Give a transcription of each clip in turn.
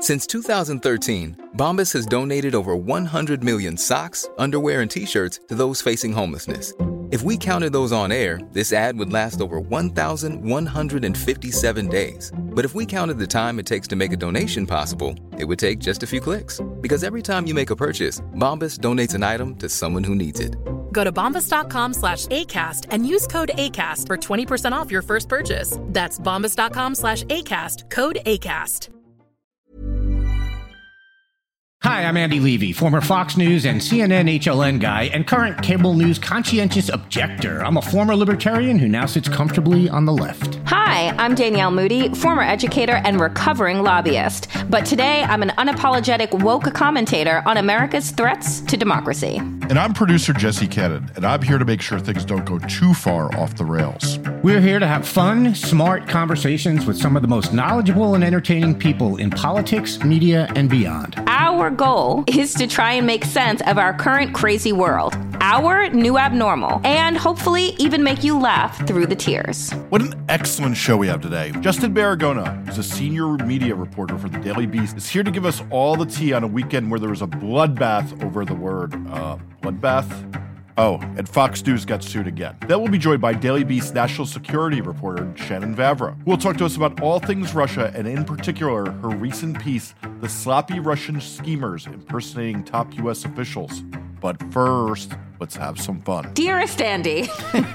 Since 2013, Bombas has donated over 100 million socks, underwear, and T-shirts to those facing homelessness. If we counted those on air, this ad would last over 1,157 days. But if we counted the time it takes to make a donation possible, it would take just a few clicks. Because every time you make a purchase, Bombas donates an item to someone who needs it. Go to bombas.com/ACAST and use code ACAST for 20% off your first purchase. That's bombas.com/ACAST, code ACAST. Hi, I'm Andy Levy, former Fox News and CNN HLN guy and current cable news conscientious objector. I'm a former libertarian who now sits comfortably on the left. Hi, I'm Danielle Moody, former educator and recovering lobbyist. But today, I'm an unapologetic woke commentator on America's threats to democracy. And I'm producer Jesse Cannon, and I'm here to make sure things don't go too far off the rails. We're here to have fun, smart conversations with some of the most knowledgeable and entertaining people in politics, media, and beyond. Our goal is to try and make sense of our current crazy world, our new abnormal, and hopefully even make you laugh through the tears. What an excellent show we have today. Justin Baragona, who's a senior media reporter for the Daily Beast, is here to give us all the tea on a weekend where there was a bloodbath over the word bloodbath. Oh, and Fox News got sued again. Then we'll be joined by Daily Beast national security reporter Shannon Vavra, who will talk to us about all things Russia and in particular her recent piece, The Sloppy Russian Schemers Impersonating Top U.S. Officials. But first, let's have some fun. Dearest Andy,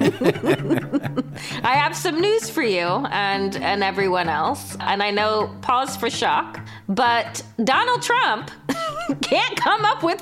I have some news for you and everyone else. And I know, pause for shock, but Donald Trump can't come up with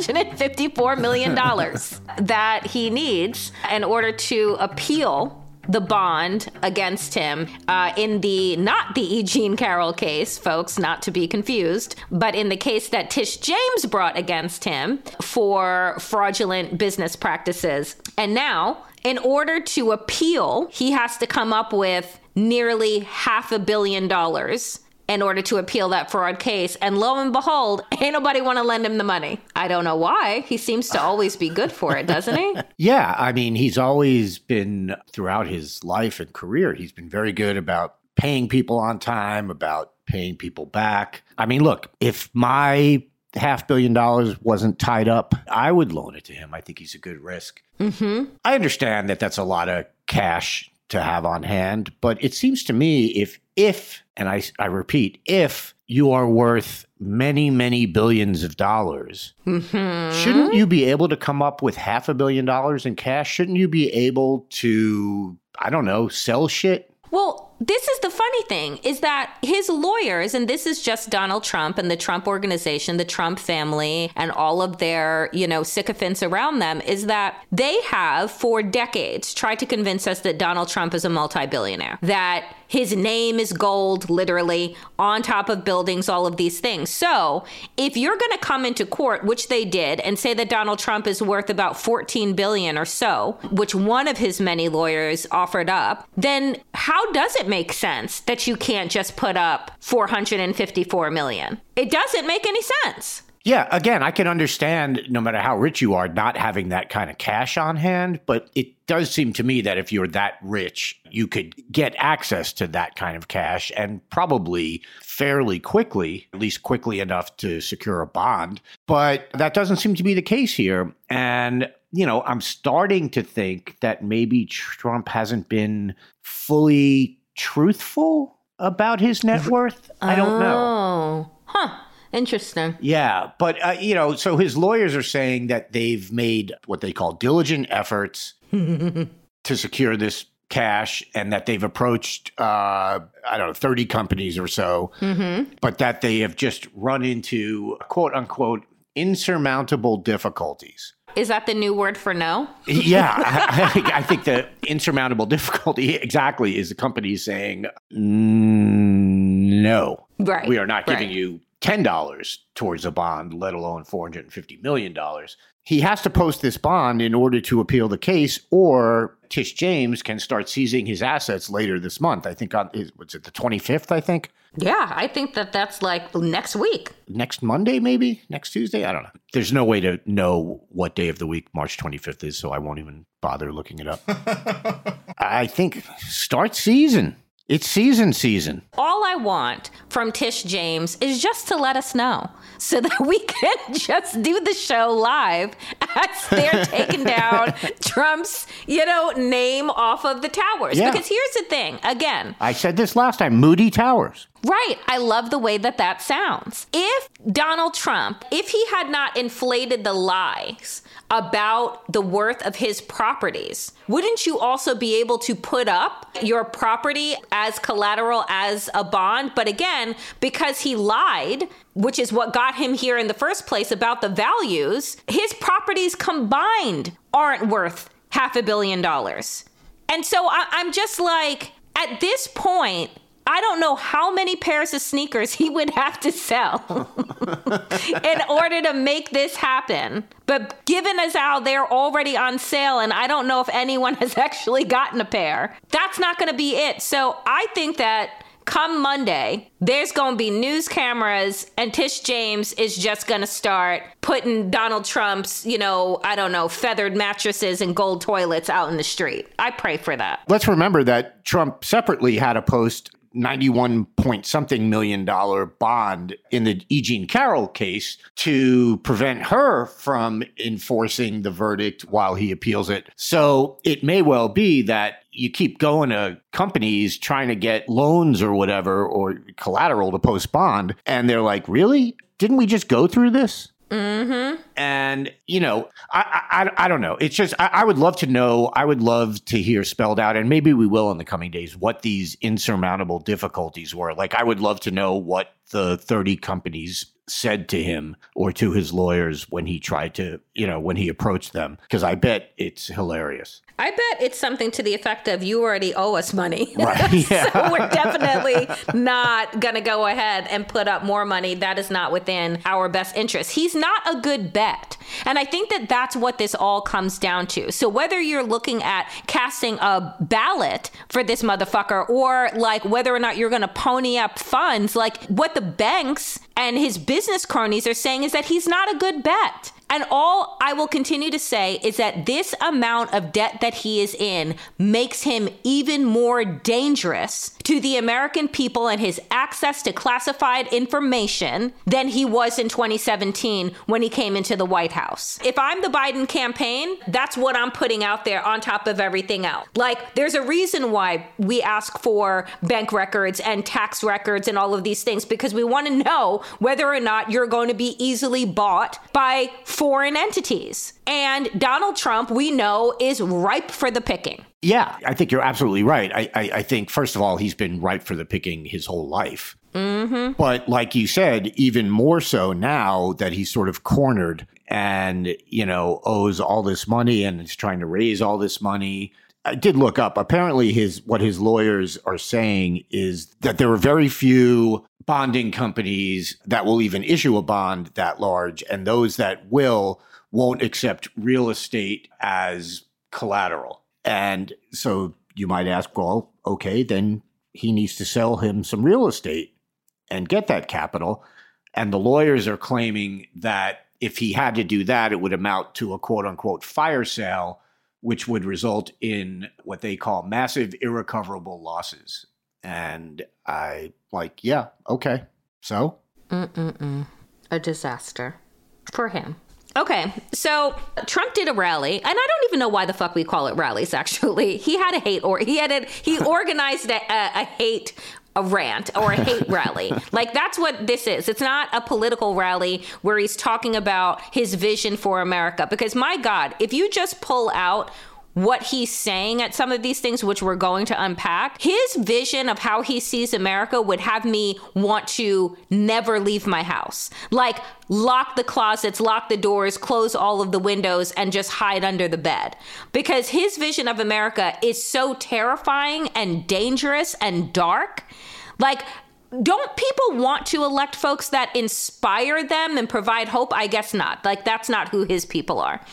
$454 million that he needs in order to appeal the bond against him in not the E. Jean Carroll case, folks, not to be confused, but in the case that Tish James brought against him for fraudulent business practices. And now, in order to appeal, he has to come up with nearly $500 million in order to appeal that fraud case. And lo and behold, ain't nobody want to lend him the money. I don't know why. He seems to always be good for it, doesn't he? Yeah, I mean, he's always been, throughout his life and career, he's been very good about paying people on time, about paying people back. I mean, look, if my $500 million wasn't tied up, I would loan it to him. I think he's a good risk. Mm-hmm. I understand that that's a lot of cash to have on hand, but it seems to me if and I repeat, if you are worth many, many billions of dollars, shouldn't you be able to come up with $500 million in cash? Shouldn't you be able to, I don't know, sell shit? Well, this is the funny thing, is that his lawyers, and this is just Donald Trump and the Trump organization, the Trump family, and all of their, sycophants around them, is that they have for decades tried to convince us that Donald Trump is a multi-billionaire, that his name is gold, literally, on top of buildings, all of these things. So if you're going to come into court, which they did, and say that Donald Trump is worth about $14 billion or so, which one of his many lawyers offered up, then how does it make sense that you can't just put up $454 million? It doesn't make any sense. Yeah, again, I can understand, no matter how rich you are, not having that kind of cash on hand. But it does seem to me that if you're that rich, you could get access to that kind of cash and probably fairly quickly, at least quickly enough to secure a bond. But that doesn't seem to be the case here. And, I'm starting to think that maybe Trump hasn't been fully truthful about his net worth. I don't know. Oh, huh. Interesting. Yeah. But, so his lawyers are saying that they've made what they call diligent efforts to secure this cash and that they've approached, 30 companies or so, but that they have just run into, quote unquote, insurmountable difficulties. Is that the new word for no? Yeah. I think the insurmountable difficulty exactly is the company saying, no, right. We are not giving you $10 towards a bond, let alone $450 million. He has to post this bond in order to appeal the case, or Tish James can start seizing his assets later this month. I think what's it, the 25th, I think? Yeah, I think that's like next week. Next Monday, maybe? Next Tuesday? I don't know. There's no way to know what day of the week March 25th is, so I won't even bother looking it up. I think start season. It's season. All I want from Tish James is just to let us know so that we can just do the show live as they're taking down Trump's, name off of the towers. Yeah. Because here's the thing, again. I said this last time, Moody Towers. Right. I love the way that sounds. If Donald Trump, if he had not inflated the lies about the worth of his properties, wouldn't you also be able to put up your property as collateral as a bond? But again, because he lied, which is what got him here in the first place about the values, his properties combined aren't worth $500 million. And so I'm just like, at this point, I don't know how many pairs of sneakers he would have to sell in order to make this happen. But given as how they're already on sale, and I don't know if anyone has actually gotten a pair, that's not going to be it. So I think that come Monday, there's going to be news cameras and Tish James is just going to start putting Donald Trump's, feathered mattresses and gold toilets out in the street. I pray for that. Let's remember that Trump separately had to post $91-point-something million bond in the E. Jean Carroll case to prevent her from enforcing the verdict while he appeals it. So it may well be that you keep going to companies trying to get loans or whatever or collateral to post bond, and they're like, really? Didn't we just go through this? Mm-hmm. And, I don't know. It's just, I would love to know, I would love to hear spelled out, and maybe we will in the coming days, what these insurmountable difficulties were. Like, I would love to know what the 30 companies said to him or to his lawyers when he tried to, when he approached them, because I bet it's hilarious. I bet it's something to the effect of, you already owe us money. Right. Yeah. So we're definitely not going to go ahead and put up more money. That is not within our best interest. He's not a good bet. And I think that that's what this all comes down to. So whether you're looking at casting a ballot for this motherfucker, or like whether or not you're going to pony up funds, like what the banks and his business cronies are saying is that he's not a good bet. And all I will continue to say is that this amount of debt that he is in makes him even more dangerous to the American people and his access to classified information than he was in 2017 when he came into the White House. If I'm the Biden campaign, that's what I'm putting out there on top of everything else. Like, there's a reason why we ask for bank records and tax records and all of these things, because we want to know whether or not you're going to be easily bought by foreign entities. And Donald Trump, we know, is ripe for the picking. Yeah, I think you're absolutely right. I think, first of all, he's been ripe for the picking his whole life. Mm-hmm. But like you said, even more so now that he's sort of cornered and, owes all this money and is trying to raise all this money. I did look up. Apparently, what his lawyers are saying is that there are very few bonding companies that will even issue a bond that large, and those that won't accept real estate as collateral. And so you might ask, well, okay, then he needs to sell him some real estate and get that capital. And the lawyers are claiming that if he had to do that, it would amount to a quote unquote fire sale, which would result in what they call massive irrecoverable losses. And I yeah, okay. So? A disaster for him. Okay, so Trump did a rally, and I don't even know why the fuck we call it rallies, actually. He had he organized a hate rant or a hate rally. Like, that's what this is. It's not a political rally where he's talking about his vision for America. Because, my God, if you just pull out what he's saying at some of these things, which we're going to unpack, his vision of how he sees America would have me want to never leave my house. Like, lock the closets, lock the doors, close all of the windows, and just hide under the bed. Because his vision of America is so terrifying and dangerous and dark. Like, don't people want to elect folks that inspire them and provide hope? I guess not. Like, that's not who his people are.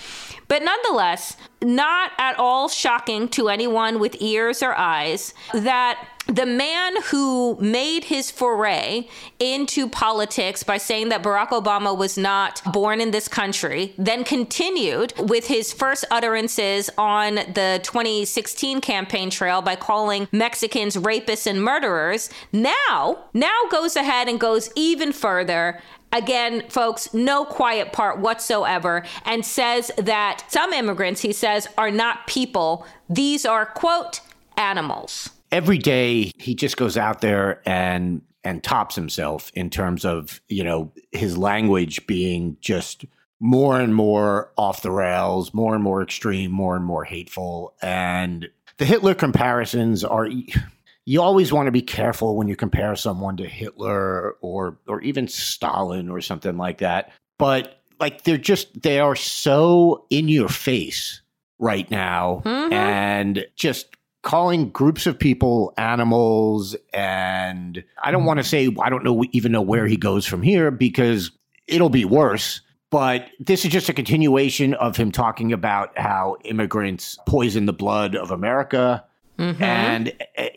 But nonetheless, not at all shocking to anyone with ears or eyes that the man who made his foray into politics by saying that Barack Obama was not born in this country, then continued with his first utterances on the 2016 campaign trail by calling Mexicans rapists and murderers, now goes ahead and goes even further. Again, folks, no quiet part whatsoever, and says that some immigrants, he says, are not people. These are, quote, animals. Every day he just goes out there and tops himself in terms of, his language being just more and more off the rails, more and more extreme, more and more hateful. And the Hitler comparisons are, you always want to be careful when you compare someone to Hitler or even Stalin or something like that. But they are so in your face right now, and just calling groups of people animals. And I don't want to say, I don't even know where he goes from here, because it'll be worse. But this is just a continuation of him talking about how immigrants poison the blood of America. And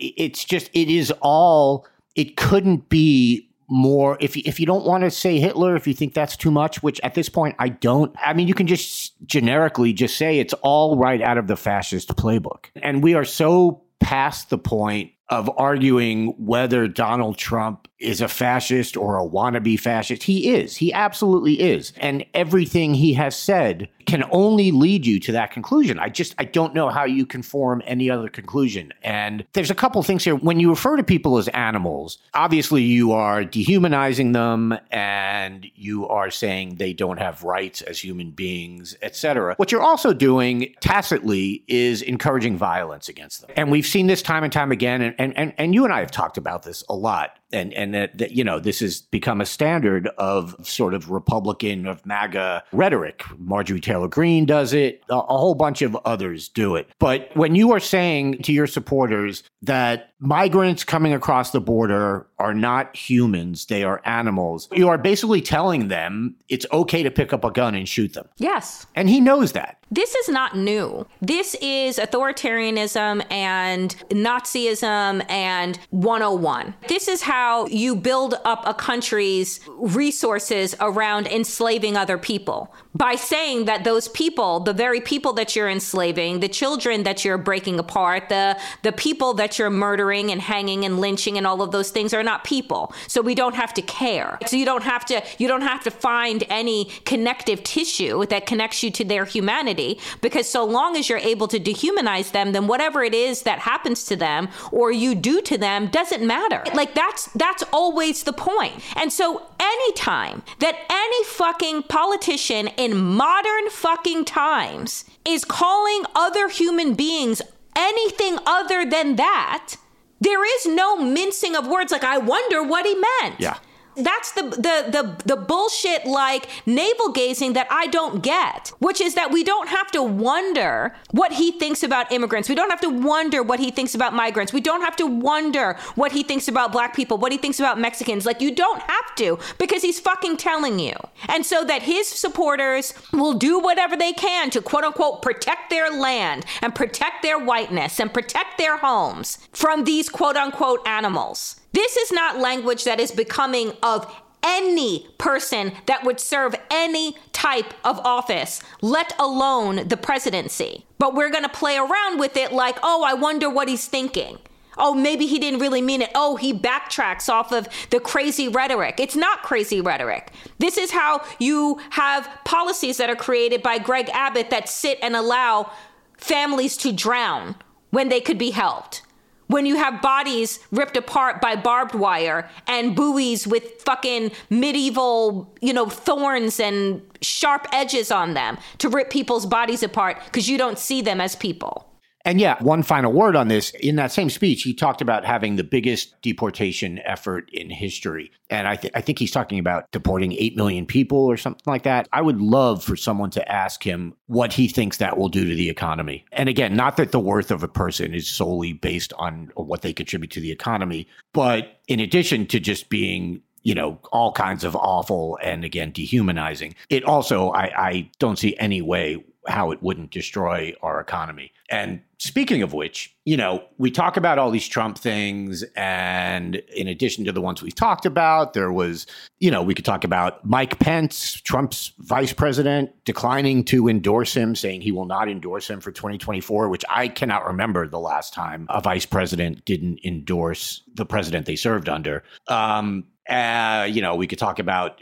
it couldn't be more. If you don't want to say Hitler, if you think that's too much, which at this point I don't, you can just generically just say it's all right out of the fascist playbook. And we are so past the point of arguing whether Donald Trump is a fascist or a wannabe fascist. He is. He absolutely is. And everything he has said can only lead you to that conclusion. I don't know how you can form any other conclusion. And there's a couple things here. When you refer to people as animals, obviously you are dehumanizing them and you are saying they don't have rights as human beings, etc. What you're also doing tacitly is encouraging violence against them. And we've seen this time and time again. And you and I have talked about this a lot. And that this has become a standard of sort of Republican, of MAGA rhetoric. Marjorie Taylor Greene does it. A whole bunch of others do it. But when you are saying to your supporters that migrants coming across the border are not humans, they are animals, you are basically telling them it's okay to pick up a gun and shoot them. Yes. And he knows that. This is not new. This is authoritarianism and Nazism and 101. This is how you build up a country's resources around enslaving other people, by saying that those people, the very people that you're enslaving, the children that you're breaking apart, the people that you're murdering and hanging and lynching and all of those things are not people. So we don't have to care. So you don't have to find any connective tissue that connects you to their humanity, because so long as you're able to dehumanize them, then whatever it is that happens to them or you do to them doesn't matter. That's always the point. And so anytime that any fucking politician in modern fucking times is calling other human beings anything other than that, there is no mincing of words like, I wonder what he meant. Yeah. That's the bullshit like navel gazing that I don't get, which is that we don't have to wonder what he thinks about immigrants. We don't have to wonder what he thinks about migrants. We don't have to wonder what he thinks about black people, what he thinks about Mexicans. Like, you don't have to, because he's fucking telling you. And so that his supporters will do whatever they can to quote unquote protect their land and protect their whiteness and protect their homes from these quote unquote animals. This is not language that is becoming of any person that would serve any type of office, let alone the presidency. But we're going to play around with it like, oh, I wonder what he's thinking. Oh, maybe he didn't really mean it. Oh, he backtracks off of the crazy rhetoric. It's not crazy rhetoric. This is how you have policies that are created by Greg Abbott that sit and allow families to drown when they could be helped. When you have bodies ripped apart by barbed wire and buoys with fucking medieval, thorns and sharp edges on them to rip people's bodies apart because you don't see them as people. And yeah, one final word on this. In that same speech, he talked about having the biggest deportation effort in history. And I think he's talking about deporting 8 million people or something like that. I would love for someone to ask him what he thinks that will do to the economy. And again, not that the worth of a person is solely based on what they contribute to the economy, but in addition to just being all kinds of awful and, again, dehumanizing. It also, I don't see any way how it wouldn't destroy our economy. And speaking of which, we talk about all these Trump things. And in addition to the ones we've talked about, there was, we could talk about Mike Pence, Trump's vice president, declining to endorse him, saying he will not endorse him for 2024, which I cannot remember the last time a vice president didn't endorse the president they served under. We could talk about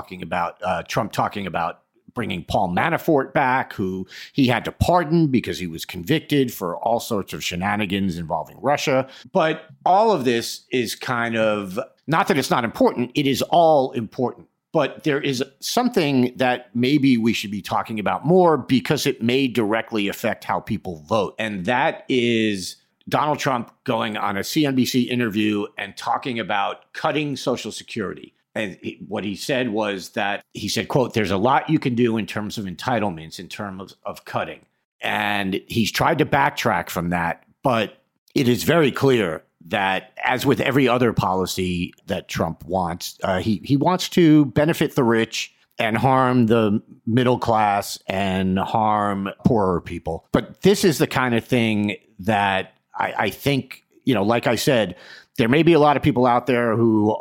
Trump talking about bringing Paul Manafort back, who he had to pardon because he was convicted for all sorts of shenanigans involving Russia. But all of this is kind of, not that it's not important, it is all important. But there is something that maybe we should be talking about more because it may directly affect how people vote. And that is Donald Trump going on a CNBC interview and talking about cutting Social Security. And what he said was that he said, quote, there's a lot you can do in terms of entitlements, in terms of cutting. And he's tried to backtrack from that. But it is very clear that, as with every other policy that Trump wants, he wants to benefit the rich and harm the middle class and harm poorer people. But this is the kind of thing that I think, like I said, there may be a lot of people out there who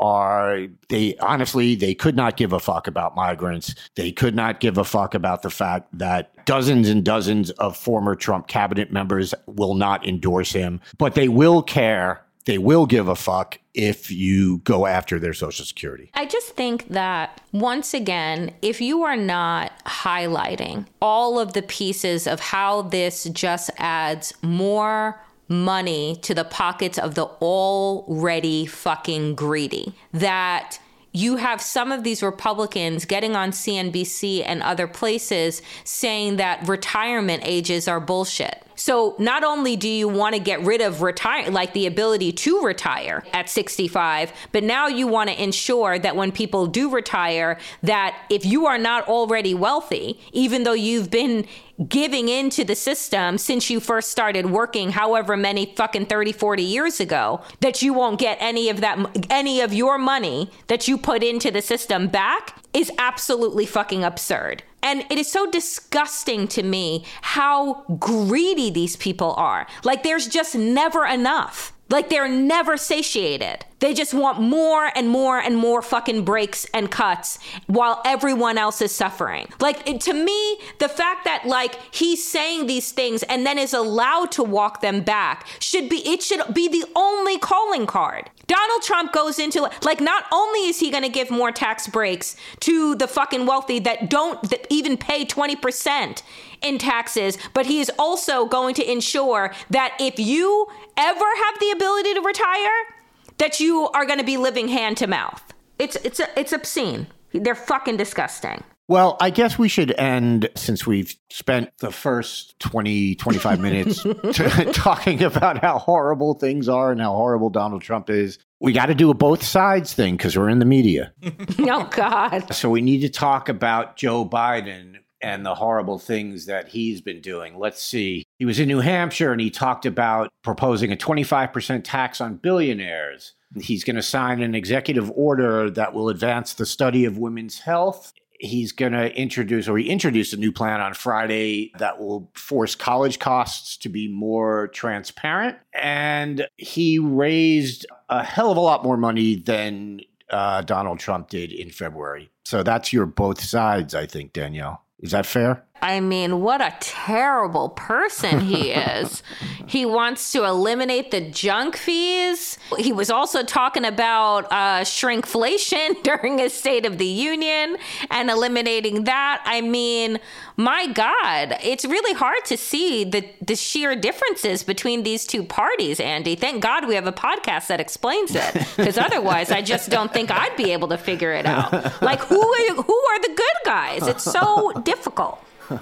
they could not give a fuck about migrants. They could not give a fuck about the fact that dozens and dozens of former Trump cabinet members will not endorse him, but they will care. They will give a fuck if you go after their Social Security. I just think that, once again, if you are not highlighting all of the pieces of how this just adds more money to the pockets of the already fucking greedy, that you have some of these Republicans getting on CNBC and other places saying that retirement ages are bullshit. So not only do you want to get rid of the ability to retire at 65, but now you want to ensure that when people do retire, that if you are not already wealthy, even though you've been giving into the system since you first started working, however many fucking 30, 40 years ago, that you won't get any of your money that you put into the system back, is absolutely fucking absurd. And it is so disgusting to me how greedy these people are. Like, there's just never enough. Like, they're never satiated. They just want more and more and more fucking breaks and cuts while everyone else is suffering. To me, the fact that he's saying these things and then is allowed to walk them back should be the only calling card. Donald Trump goes into not only is he going to give more tax breaks to the fucking wealthy that even pay 20% in taxes, but he is also going to ensure that if you ever have the ability to retire, that you are going to be living hand to mouth. It's obscene. They're fucking disgusting. Well, I guess we should end, since we've spent the first 20, 25 minutes talking about how horrible things are and how horrible Donald Trump is. We got to do a both sides thing because we're in the media. Oh, God. So we need to talk about Joe Biden and the horrible things that he's been doing. Let's see. He was in New Hampshire and he talked about proposing a 25% tax on billionaires. He's going to sign an executive order that will advance the study of women's health. He's going to he introduced a new plan on Friday that will force college costs to be more transparent. And he raised a hell of a lot more money than Donald Trump did in February. So that's your both sides, I think, Danielle. Is that fair? I mean, what a terrible person he is. He wants to eliminate the junk fees. He was also talking about shrinkflation during his State of the Union and eliminating that. I mean, my God, it's really hard to see the sheer differences between these two parties, Andy. Thank God we have a podcast that explains it, because otherwise I just don't think I'd be able to figure it out. Who are the good guys? It's so difficult.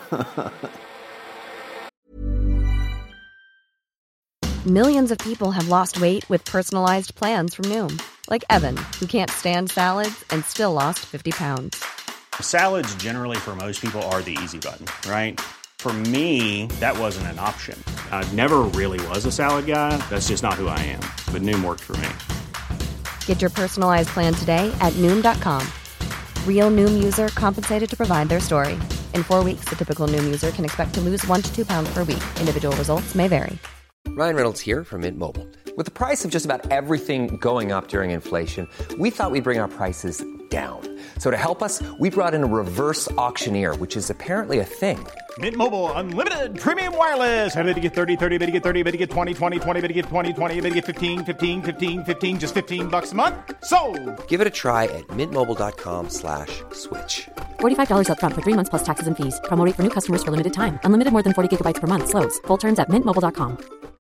Millions of people have lost weight with personalized plans from Noom. Like Evan, who can't stand salads and still lost 50 pounds. Salads generally for most people are the easy button, right? For me, that wasn't an option. I never really was a salad guy. That's just not who I am. But Noom worked for me. Get your personalized plan today at Noom.com. Real Noom user compensated to provide their story. In 4 weeks, the typical Noom user can expect to lose 1 to 2 pounds per week. Individual results may vary. Ryan Reynolds here from Mint Mobile. With the price of just about everything going up during inflation, we thought we'd bring our prices down. So to help us, we brought in a reverse auctioneer, which is apparently a thing. Mint Mobile Unlimited Premium Wireless. How to get 30, 30, bit to get 30, bit to get 20, 20, 20, bit to get 20, 20, bit to get 15, 15, 15, 15, just $15 a month? Sold! Give it a try at mintmobile.com/switch. $45 up front for 3 months plus taxes and fees. Promo rate for new customers for limited time. Unlimited more than 40 gigabytes per month. Slows full terms at mintmobile.com.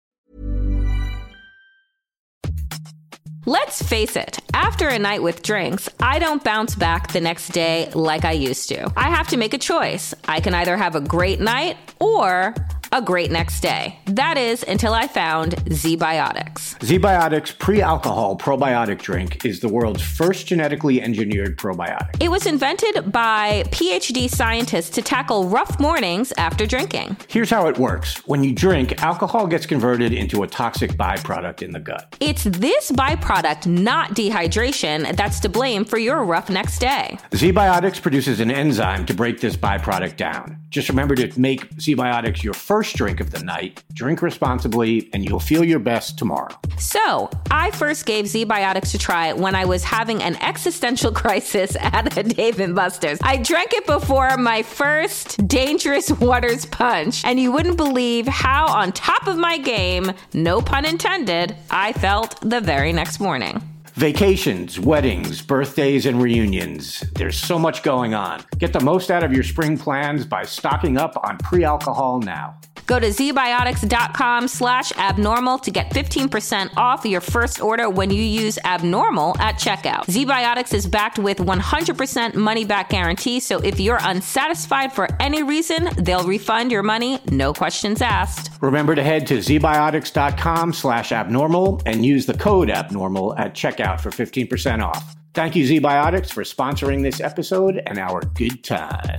Let's face it, after a night with drinks, I don't bounce back the next day like I used to. I have to make a choice. I can either have a great night or a great next day. That is until I found ZBiotics. ZBiotics pre-alcohol probiotic drink is the world's first genetically engineered probiotic. It was invented by PhD scientists to tackle rough mornings after drinking. Here's how it works. When you drink, alcohol gets converted into a toxic byproduct in the gut. It's this byproduct, not dehydration, that's to blame for your rough next day. ZBiotics produces an enzyme to break this byproduct down. Just remember to make ZBiotics your first drink of the night, drink responsibly, and you'll feel your best tomorrow. So, I first gave ZBiotics a try when I was having an existential crisis at a Dave & Buster's. I drank it before my first Dangerous Waters punch, and you wouldn't believe how on top of my game, no pun intended, I felt the very next morning. Vacations, weddings, birthdays, and reunions. There's so much going on. Get the most out of your spring plans by stocking up on pre-alcohol now. Go to zbiotics.com/abnormal to get 15% off your first order when you use abnormal at checkout. ZBiotics is backed with 100% money-back guarantee, so if you're unsatisfied for any reason, they'll refund your money, no questions asked. Remember to head to zbiotics.com/abnormal and use the code abnormal at checkout for 15% off. Thank you, ZBiotics, for sponsoring this episode and our good times.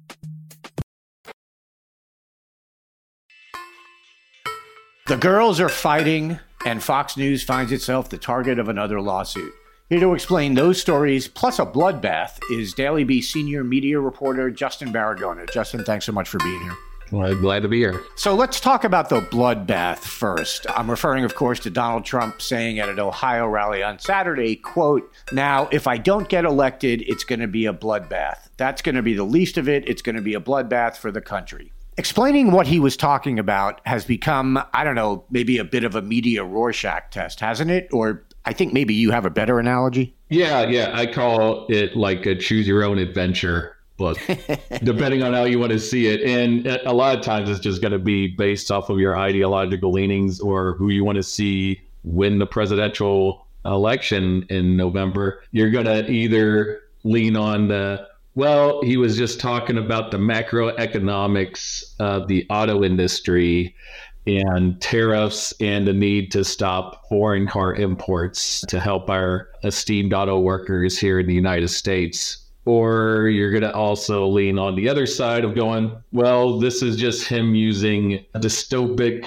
The girls are fighting, and Fox News finds itself the target of another lawsuit. Here to explain those stories, plus a bloodbath, is Daily Beast senior media reporter Justin Baragona. Justin, thanks so much for being here. Well, glad to be here. So let's talk about the bloodbath first. I'm referring, of course, to Donald Trump saying at an Ohio rally on Saturday, quote, "Now, if I don't get elected, it's going to be a bloodbath. That's going to be the least of it. It's going to be a bloodbath for the country." Explaining what he was talking about has become, I don't know, maybe a bit of a media Rorschach test, hasn't it? Or I think maybe you have a better analogy. Yeah. I call it like a choose your own adventure book, depending on how you want to see it. And a lot of times it's just going to be based off of your ideological leanings or who you want to see win the presidential election in November. You're going to either lean on well, he was just talking about the macroeconomics of the auto industry and tariffs and the need to stop foreign car imports to help our esteemed auto workers here in the United States. Or you're going to also lean on the other side of going, well, this is just him using dystopic,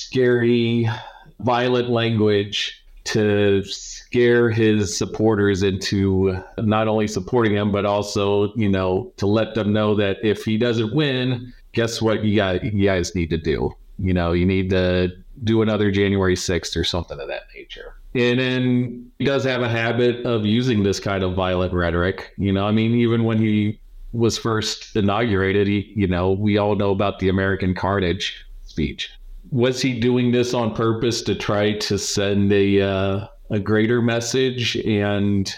scary, violent language to scare his supporters into not only supporting him, but also, to let them know that if he doesn't win, guess what you guys need to do? You need to do another January 6th or something of that nature. And then he does have a habit of using this kind of violent rhetoric. Even when he was first inaugurated, we all know about the American Carnage speech. Was he doing this on purpose to try to send a greater message and,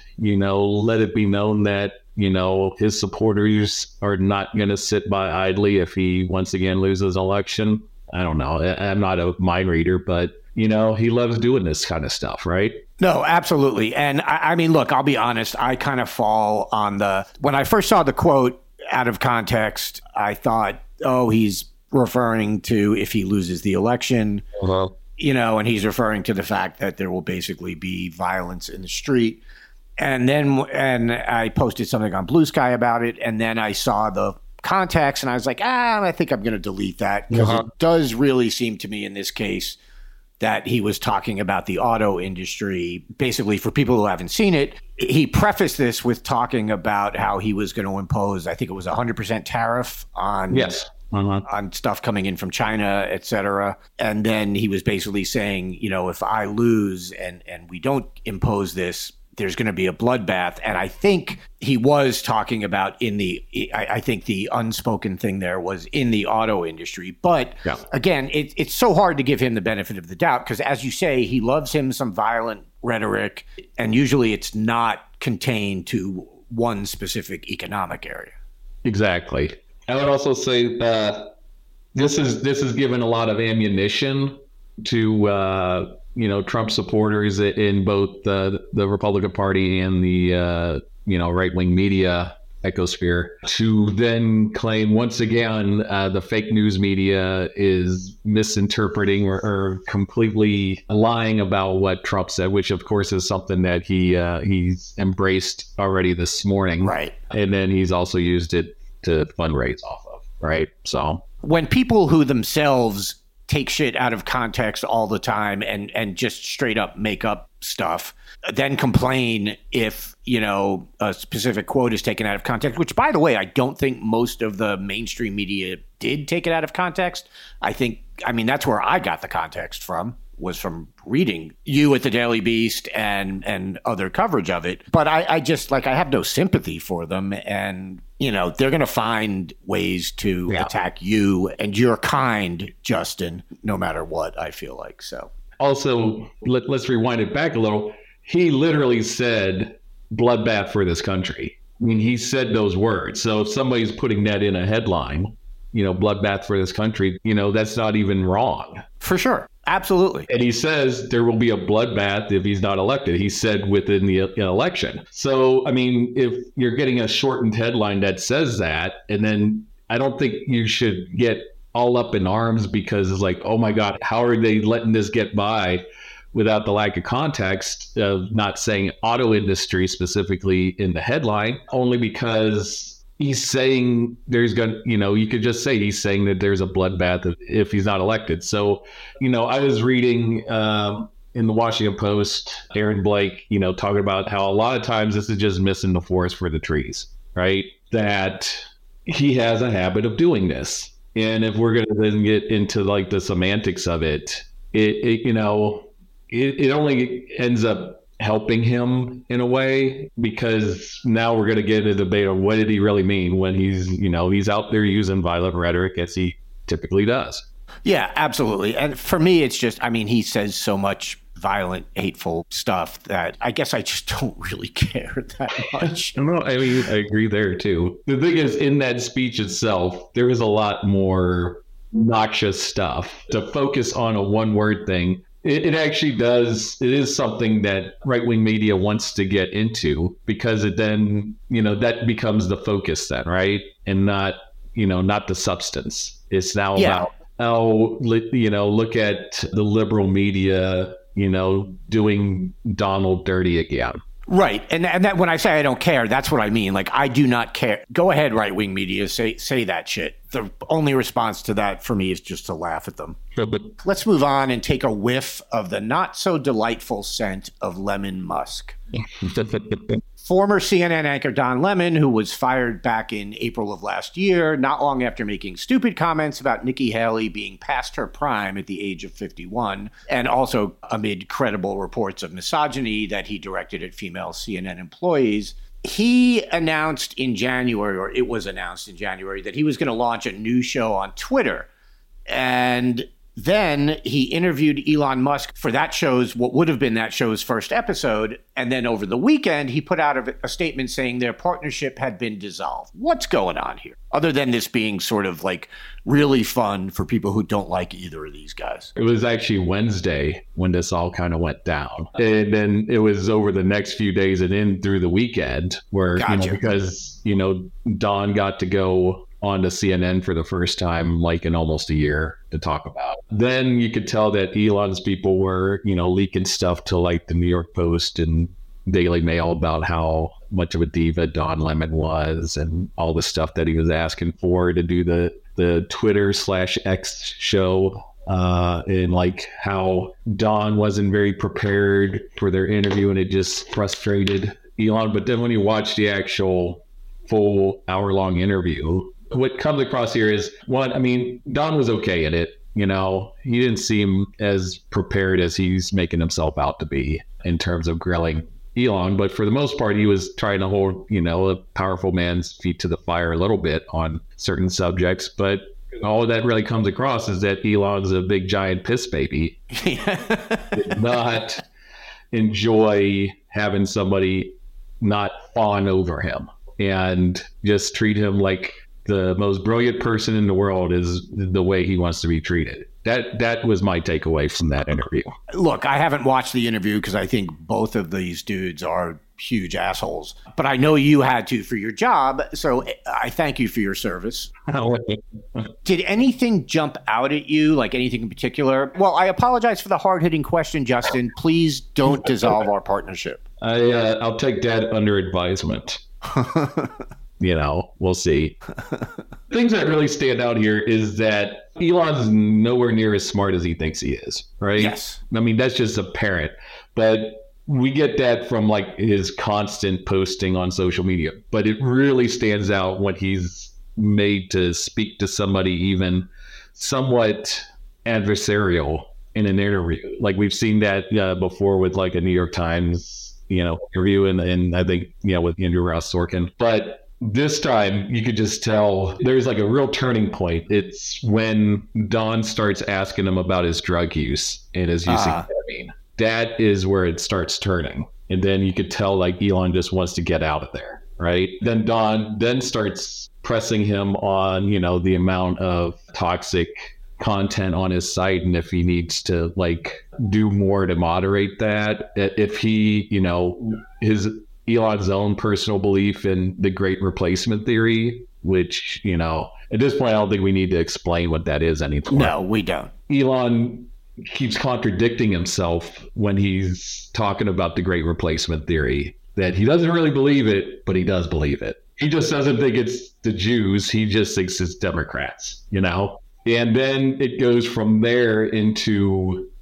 let it be known that, his supporters are not going to sit by idly if he once again loses an election? I don't know. I'm not a mind reader, but, he loves doing this kind of stuff, right? No, absolutely. And I mean, look, I'll be honest. I kind of fall on when I first saw the quote out of context, I thought, oh, he's referring to if he loses the election, and he's referring to the fact that there will basically be violence in the street. And I posted something on Blue Sky about it. And then I saw the context and I was like, I think I'm going to delete that because it does really seem to me in this case that he was talking about the auto industry. Basically, for people who haven't seen it, he prefaced this with talking about how he was going to impose, I think it was 100% tariff on on stuff coming in from China, et cetera. And then he was basically saying, if I lose and we don't impose this, there's going to be a bloodbath. And I think he was talking about I think the unspoken thing there was in the auto industry. But again, it's so hard to give him the benefit of the doubt because, as you say, he loves him some violent rhetoric. And usually it's not contained to one specific economic area. Exactly. I would also say this is given a lot of ammunition to Trump supporters in both the Republican Party and the right-wing media ecosphere to then claim once again the fake news media is misinterpreting or completely lying about what Trump said, which of course is something that he's embraced already this morning. Right. And then he's also used it to fundraise off of. Right. So when people who themselves take shit out of context all the time and just straight up make up stuff, then complain if, a specific quote is taken out of context, which, by the way, I don't think most of the mainstream media did take it out of context. That's where I got the context from, was from reading you at the Daily Beast and other coverage of it. But I have no sympathy for them. And, they're going to find ways to attack you and your kind, Justin, no matter what, I feel like. So also, let's rewind it back a little. He literally said bloodbath for this country. I mean, he said those words. So if somebody's putting that in a headline, bloodbath for this country, that's not even wrong. For sure. Absolutely. And he says there will be a bloodbath if he's not elected. He said within the election. So, I mean, if you're getting a shortened headline that says that, and then I don't think you should get all up in arms because it's like, oh my God, how are they letting this get by without the lack of context of not saying auto industry specifically in the headline, only because he's saying there's going to, you could just say he's saying that there's a bloodbath if he's not elected. So, I was reading in the Washington Post, Aaron Blake, talking about how a lot of times this is just missing the forest for the trees, right? That he has a habit of doing this. And if we're going to then get into like the semantics of it, it only ends up helping him in a way, because now we're going to get into a debate on what did he really mean when he's out there using violent rhetoric as he typically does. Yeah, absolutely. And for me, it's just, he says so much violent, hateful stuff that I guess I just don't really care that much. No, I agree there too. The thing is, in that speech itself, there is a lot more noxious stuff. To focus on a one-word thing, it actually does. It is something that right-wing media wants to get into, because it then, that becomes the focus then, right? And not the substance. It's now about, look at the liberal media, doing Donald dirty again. Right. And that when I say I don't care, that's what I mean. Like, I do not care. Go ahead, right-wing media, say that shit. The only response to that for me is just to laugh at them. Let's move on and take a whiff of the not so delightful scent of lemon musk. Former CNN anchor Don Lemon, who was fired back in April of last year, not long after making stupid comments about Nikki Haley being past her prime at the age of 51, and also amid credible reports of misogyny that he directed at female CNN employees, he announced in January, or it was announced in January, that he was going to launch a new show on Twitter. And then he interviewed Elon Musk for what would have been that show's first episode. And then over the weekend, he put out a statement saying their partnership had been dissolved. What's going on here? Other than this being sort of like really fun for people who don't like either of these guys. It was actually Wednesday when this all kind of went down. And then it was over the next few days and in through the weekend where, because Don got to go on to CNN for the first time, like in almost a year, to talk about. Then you could tell that Elon's people were, leaking stuff to like the New York Post and Daily Mail about how much of a diva Don Lemon was and all the stuff that he was asking for to do the Twitter/X show. And like how Don wasn't very prepared for their interview and it just frustrated Elon, but then when you watch the actual full hour-long interview, what comes across here is, one, I mean, Don was okay at it. You know, he didn't seem as prepared as he's making himself out to be in terms of grilling Elon, but for the most part, he was trying to hold, you know, a powerful man's feet to the fire a little bit on certain subjects. But all that really comes across is that Elon's a big giant piss baby. Did not enjoy having somebody not fawn over him and just treat him like the most brilliant person in the world is the way he wants to be treated. That was my takeaway from that interview. Look, I haven't watched the interview because I think both of these dudes are huge assholes. But I know you had to for your job, so I thank you for your service. Did anything jump out at you, like anything in particular? Well, I apologize for the hard-hitting question, Justin. Please don't dissolve our partnership. I'll take that under advisement. You know, we'll see. Things that really stand out here is that Elon's nowhere near as smart as he thinks he is, right? Yes. I mean, that's just apparent. But we get that from like his constant posting on social media. But it really stands out when he's made to speak to somebody even somewhat adversarial in an interview. Like we've seen that before with like a New York Times, you know, interview and I think, you know, with Andrew Ross Sorkin. But this time, you could just tell there's like a real turning point. It's when Don starts asking him about his drug use and his use of ketamine. That is where it starts turning. And then you could tell like Elon just wants to get out of there, right? Then Don then starts pressing him on, you know, the amount of toxic content on his site and if he needs to like do more to moderate that. If he, you know, Elon's own personal belief in the great replacement theory, which, you know, at this point, I don't think we need to explain what that is anymore. No, we don't. Elon keeps contradicting himself when he's talking about the great replacement theory, that he doesn't really believe it, but he does believe it. He just doesn't think it's the Jews. He just thinks it's Democrats, you know? And then it goes from there into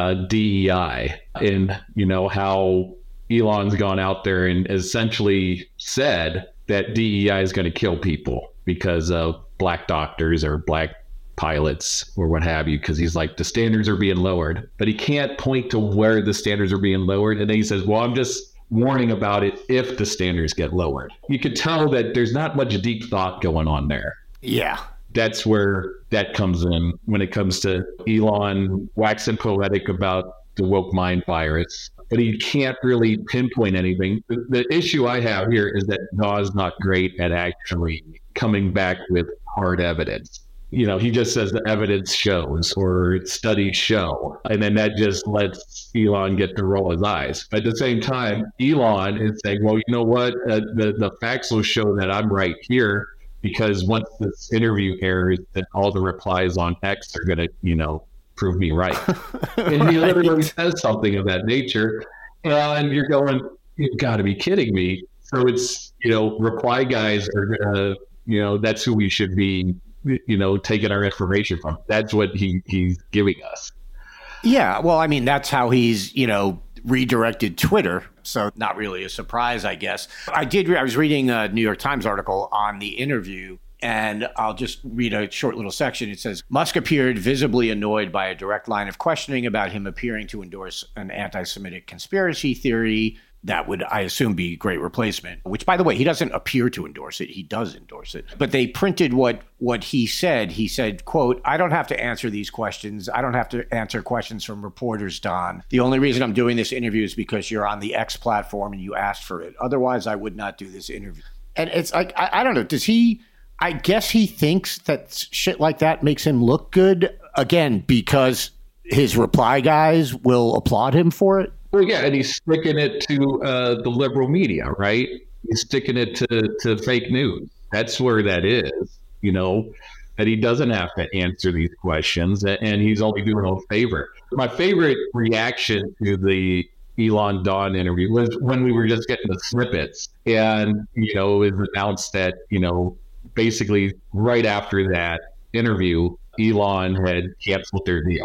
DEI and, you know, how Elon's gone out there and essentially said that DEI is going to kill people because of black doctors or black pilots or what have you, because he's like, the standards are being lowered, but he can't point to where the standards are being lowered. And then he says, well, I'm just warning about it if the standards get lowered. You could tell that there's not much deep thought going on there. Yeah. That's where that comes in when it comes to Elon waxing poetic about the woke mind virus. But he can't really pinpoint anything. The issue I have here is that Don's not great at actually coming back with hard evidence. You know, he just says the evidence shows or studies show, and then that just lets Elon get to roll his eyes. At the same time, Elon is saying, well, you know what? The facts will show that I'm right here because once this interview airs, then all the replies on X are going to, you know, prove me right. And he literally says something of that nature. And you're going, you've got to be kidding me. So it's, you know, reply guys are going to, you know, that's who we should be, you know, taking our information from. That's what he's giving us. Yeah. Well, I mean, that's how he's, you know, redirected Twitter. So not really a surprise, I guess. I was reading a New York Times article on the interview. And I'll just read a short little section. It says, Musk appeared visibly annoyed by a direct line of questioning about him appearing to endorse an anti-Semitic conspiracy theory that would, I assume, be great replacement, which, by the way, he doesn't appear to endorse it. He does endorse it. But they printed what he said. He said, quote, I don't have to answer these questions. I don't have to answer questions from reporters, Don. The only reason I'm doing this interview is because you're on the X platform and you asked for it. Otherwise, I would not do this interview. And it's like, I don't know, does he... I guess he thinks that shit like that makes him look good, again, because his reply guys will applaud him for it. Well, yeah, and he's sticking it to the liberal media, right? He's sticking it to fake news. That's where that is, you know, that he doesn't have to answer these questions, and he's only doing a favor. My favorite reaction to the Elon Don interview was when we were just getting the snippets, and, you know, it was announced that, you know, basically right after that interview, Elon had canceled their deal.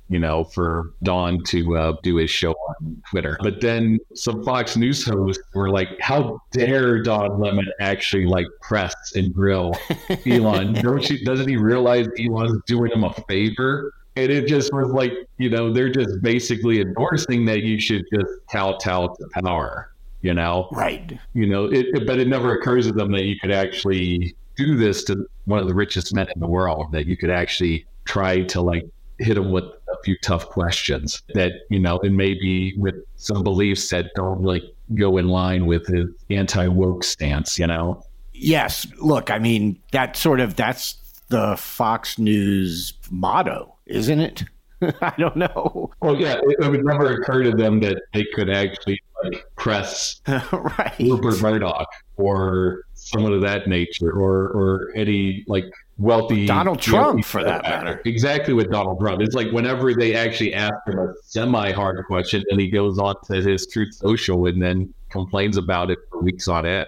for Don to do his show on Twitter. But then some Fox News hosts were like, how dare Don Lemon actually press and grill Elon? Doesn't he realize Elon's doing him a favor? And it just was they're just basically endorsing that you should just kowtow to power, Right. But it never occurs to them that you could actually do this to one of the richest men in the world, that you could actually try to hit him with a few tough questions that, and maybe with some beliefs that don't go in line with his anti-woke stance, Yes. Look, I mean, that's the Fox News motto, isn't it? I don't know. Well, yeah, it would never occur to them that they could actually press right. Rupert Murdoch or someone of that nature, or any wealthy Donald Trump, for that matter. Exactly, with Donald Trump. It's whenever they actually ask him a semi-hard question, and he goes on to his Truth Social and then complains about it for weeks on end.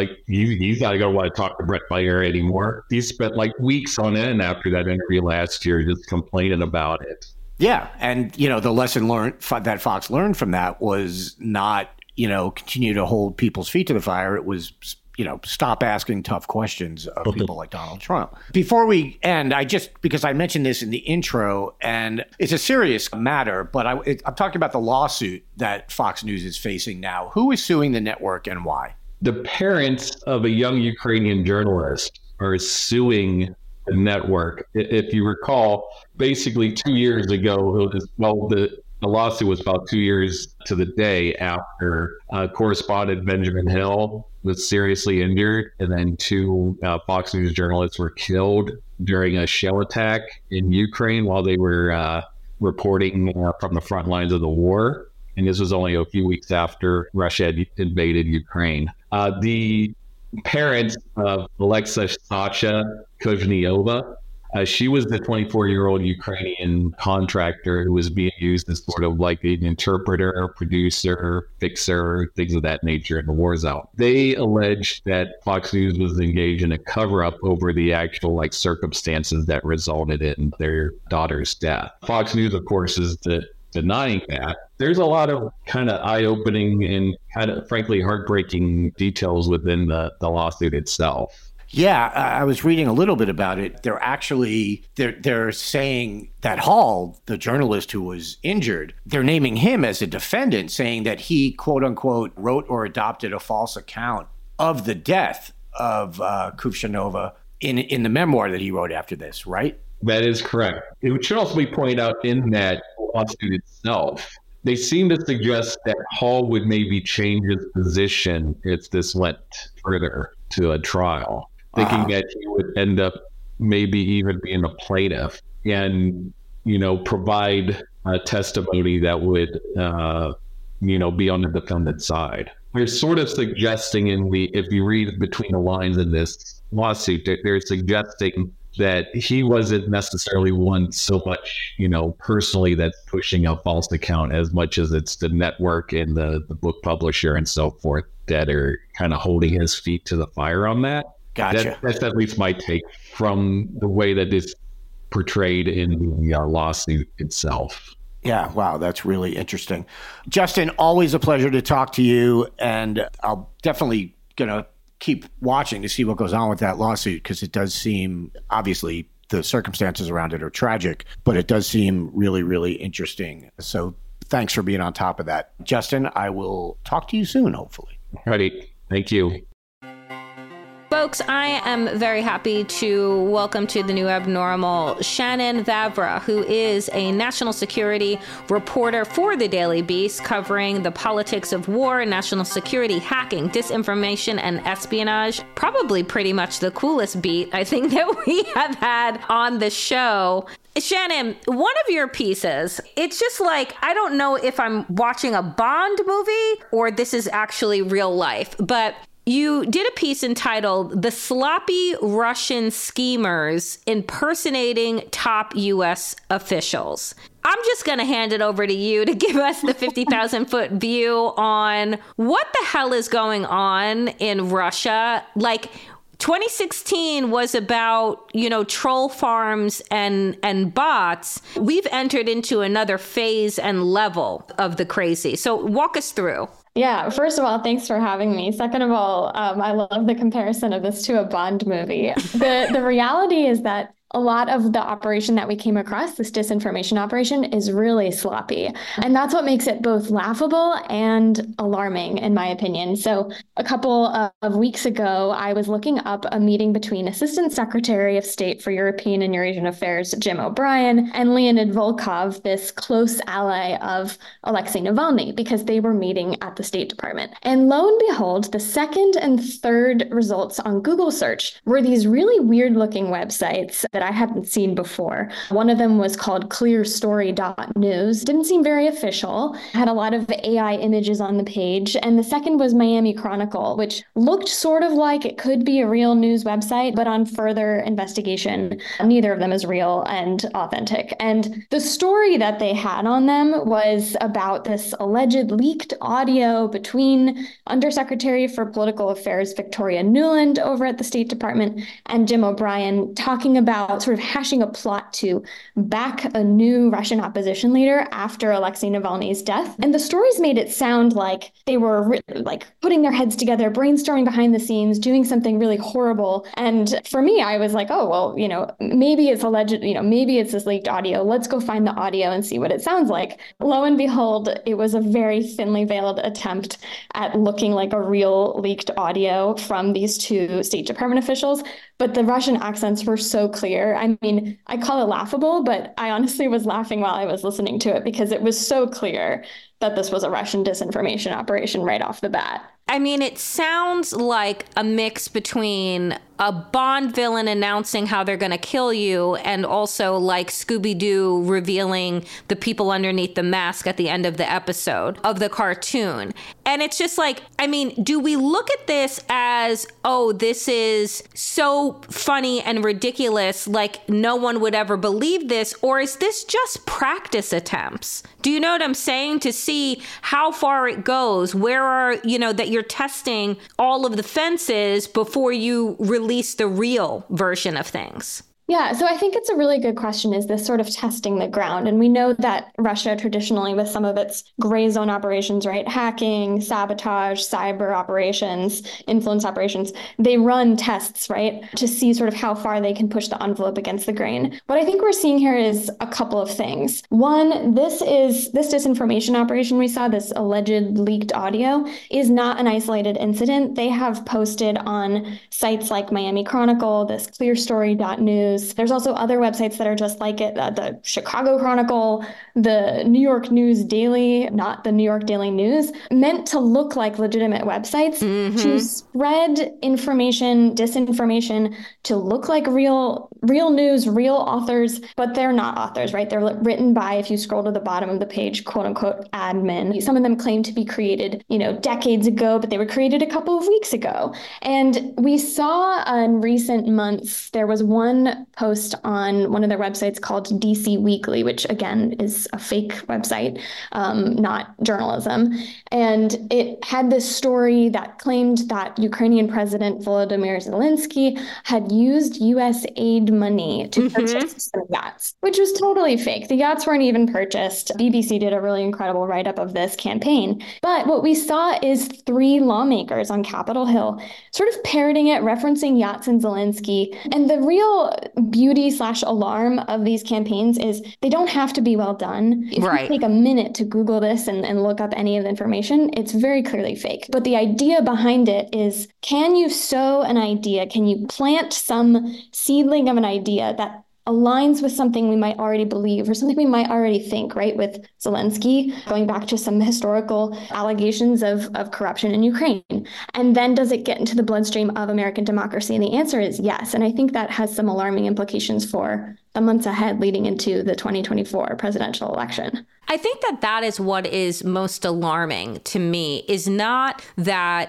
He's not going to want to talk to Brett Baier anymore. He spent weeks on end after that interview last year just complaining about it. Yeah, and the lesson learned that Fox learned from that was not continue to hold people's feet to the fire. It was stop asking tough questions of people like Donald Trump. Before we end, because I mentioned this in the intro, and it's a serious matter, but I'm talking about the lawsuit that Fox News is facing now. Who is suing the network and why? The parents of a young Ukrainian journalist are suing the network. If you recall, basically 2 years ago, the lawsuit was about 2 years to the day after correspondent Benjamin Hill was seriously injured, and then two Fox News journalists were killed during a shell attack in Ukraine while they were reporting from the front lines of the war. And this was only a few weeks after Russia had invaded Ukraine. The parents of Alexa Sasha Kuzhniova, she was the 24-year-old Ukrainian contractor who was being used as sort of an interpreter, producer, fixer, things of that nature in the war zone. They alleged that Fox News was engaged in a cover-up over the actual circumstances that resulted in their daughter's death. Fox News, of course, is denying that. There's a lot of kind of eye-opening and kind of frankly heartbreaking details within the lawsuit itself. Yeah, I was reading a little bit about it. They're saying that Hall, the journalist who was injured, they're naming him as a defendant, saying that he, quote unquote, wrote or adopted a false account of the death of Kuzhniova in the memoir that he wrote after this, right? That is correct. It should also be pointed out in that lawsuit itself, they seem to suggest that Hall would maybe change his position if this went further to a trial, thinking that he would end up maybe even being a plaintiff and, provide a testimony that would, be on the defendant's side. They're sort of suggesting if you read between the lines in this lawsuit, they're suggesting that he wasn't necessarily one so much, personally that's pushing a false account as much as it's the network and the book publisher and so forth that are kind of holding his feet to the fire on that. Gotcha. That's at least my take from the way that it's portrayed in the lawsuit itself. Yeah, wow, that's really interesting. Justin, always a pleasure to talk to you, and I'll definitely gonna keep watching to see what goes on with that lawsuit, because it does seem, obviously, the circumstances around it are tragic, but it does seem really, really interesting. So thanks for being on top of that. Justin, I will talk to you soon, hopefully. Alrighty, thank you. Folks, I am very happy to welcome to the New Abnormal Shannon Vavra, who is a national security reporter for the Daily Beast, covering the politics of war, national security, hacking, disinformation, and espionage. Probably pretty much the coolest beat, I think, that we have had on the show. Shannon, one of your pieces, it's just I don't know if I'm watching a Bond movie or this is actually real life, but you did a piece entitled "The Sloppy Russian Schemers Impersonating Top U.S. Officials." I'm just going to hand it over to you to give us the 50,000-foot view on what the hell is going on in Russia. 2016 was about, troll farms and bots. We've entered into another phase and level of the crazy. So walk us through. Yeah, first of all, thanks for having me. Second of all, I love the comparison of this to a Bond movie. The reality is that a lot of the operation that we came across, this disinformation operation, is really sloppy. And that's what makes it both laughable and alarming, in my opinion. So a couple of weeks ago, I was looking up a meeting between Assistant Secretary of State for European and Eurasian Affairs, Jim O'Brien, and Leonid Volkov, this close ally of Alexei Navalny, because they were meeting at the State Department. And lo and behold, the second and third results on Google search were these really weird-looking websites that I hadn't seen before. One of them was called clearstory.news. Didn't seem very official, had a lot of AI images on the page. And the second was Miami Chronicle, which looked sort of like it could be a real news website, but on further investigation, neither of them is real and authentic. And the story that they had on them was about this alleged leaked audio between Undersecretary for Political Affairs Victoria Nuland over at the State Department and Jim O'Brien talking about sort of hashing a plot to back a new Russian opposition leader after Alexei Navalny's death. And the stories made it sound like they were putting their heads together, brainstorming behind the scenes, doing something really horrible. And for me, I was like, oh, well, maybe it's alleged, maybe it's this leaked audio. Let's go find the audio and see what it sounds like. Lo and behold, it was a very thinly veiled attempt at looking like a real leaked audio from these two State Department officials. But the Russian accents were so clear. I mean, I call it laughable, but I honestly was laughing while I was listening to it because it was so clear that this was a Russian disinformation operation right off the bat. I mean, it sounds like a mix between a Bond villain announcing how they're going to kill you and also like Scooby-Doo revealing the people underneath the mask at the end of the episode of the cartoon. And it's just like, I mean, do we look at this as, oh, this is so funny and ridiculous, like no one would ever believe this? Or is this just practice attempts? Do you know what I'm saying? To see how far it goes, where are, that you're testing all of the fences before you release the real version of things. Yeah, so I think it's a really good question, is this sort of testing the ground? And we know that Russia traditionally, with some of its gray zone operations, right, hacking, sabotage, cyber operations, influence operations, they run tests, right, to see sort of how far they can push the envelope against the grain. What I think we're seeing here is a couple of things. One, this disinformation operation we saw, this alleged leaked audio, is not an isolated incident. They have posted on sites like Miami Chronicle, this clearstory.news. There's also other websites that are just like it, the Chicago Chronicle, the New York News Daily, not the New York Daily News, meant to look like legitimate websites to spread information, disinformation, to look like real news, real authors, but they're not authors, right? They're written by, if you scroll to the bottom of the page, quote unquote, admin. Some of them claim to be created, decades ago, but they were created a couple of weeks ago. And we saw in recent months, there was one post on one of their websites called DC Weekly, which again is a fake website, not journalism. And it had this story that claimed that Ukrainian President Volodymyr Zelensky had used U.S. aid money to purchase some yachts, which was totally fake. The yachts weren't even purchased. BBC did a really incredible write-up of this campaign. But what we saw is 3 lawmakers on Capitol Hill sort of parroting it, referencing yachts and Zelensky. And the real beauty/alarm of these campaigns is they don't have to be well done. If you take a minute to Google this and look up any of the information, it's very clearly fake. But the idea behind it is, can you sow an idea? Can you plant some seedling of an idea that aligns with something we might already believe or something we might already think, right? With Zelensky, going back to some historical allegations of corruption in Ukraine. And then does it get into the bloodstream of American democracy? And the answer is yes. And I think that has some alarming implications for the months ahead leading into the 2024 presidential election. I think that is what is most alarming to me, is not that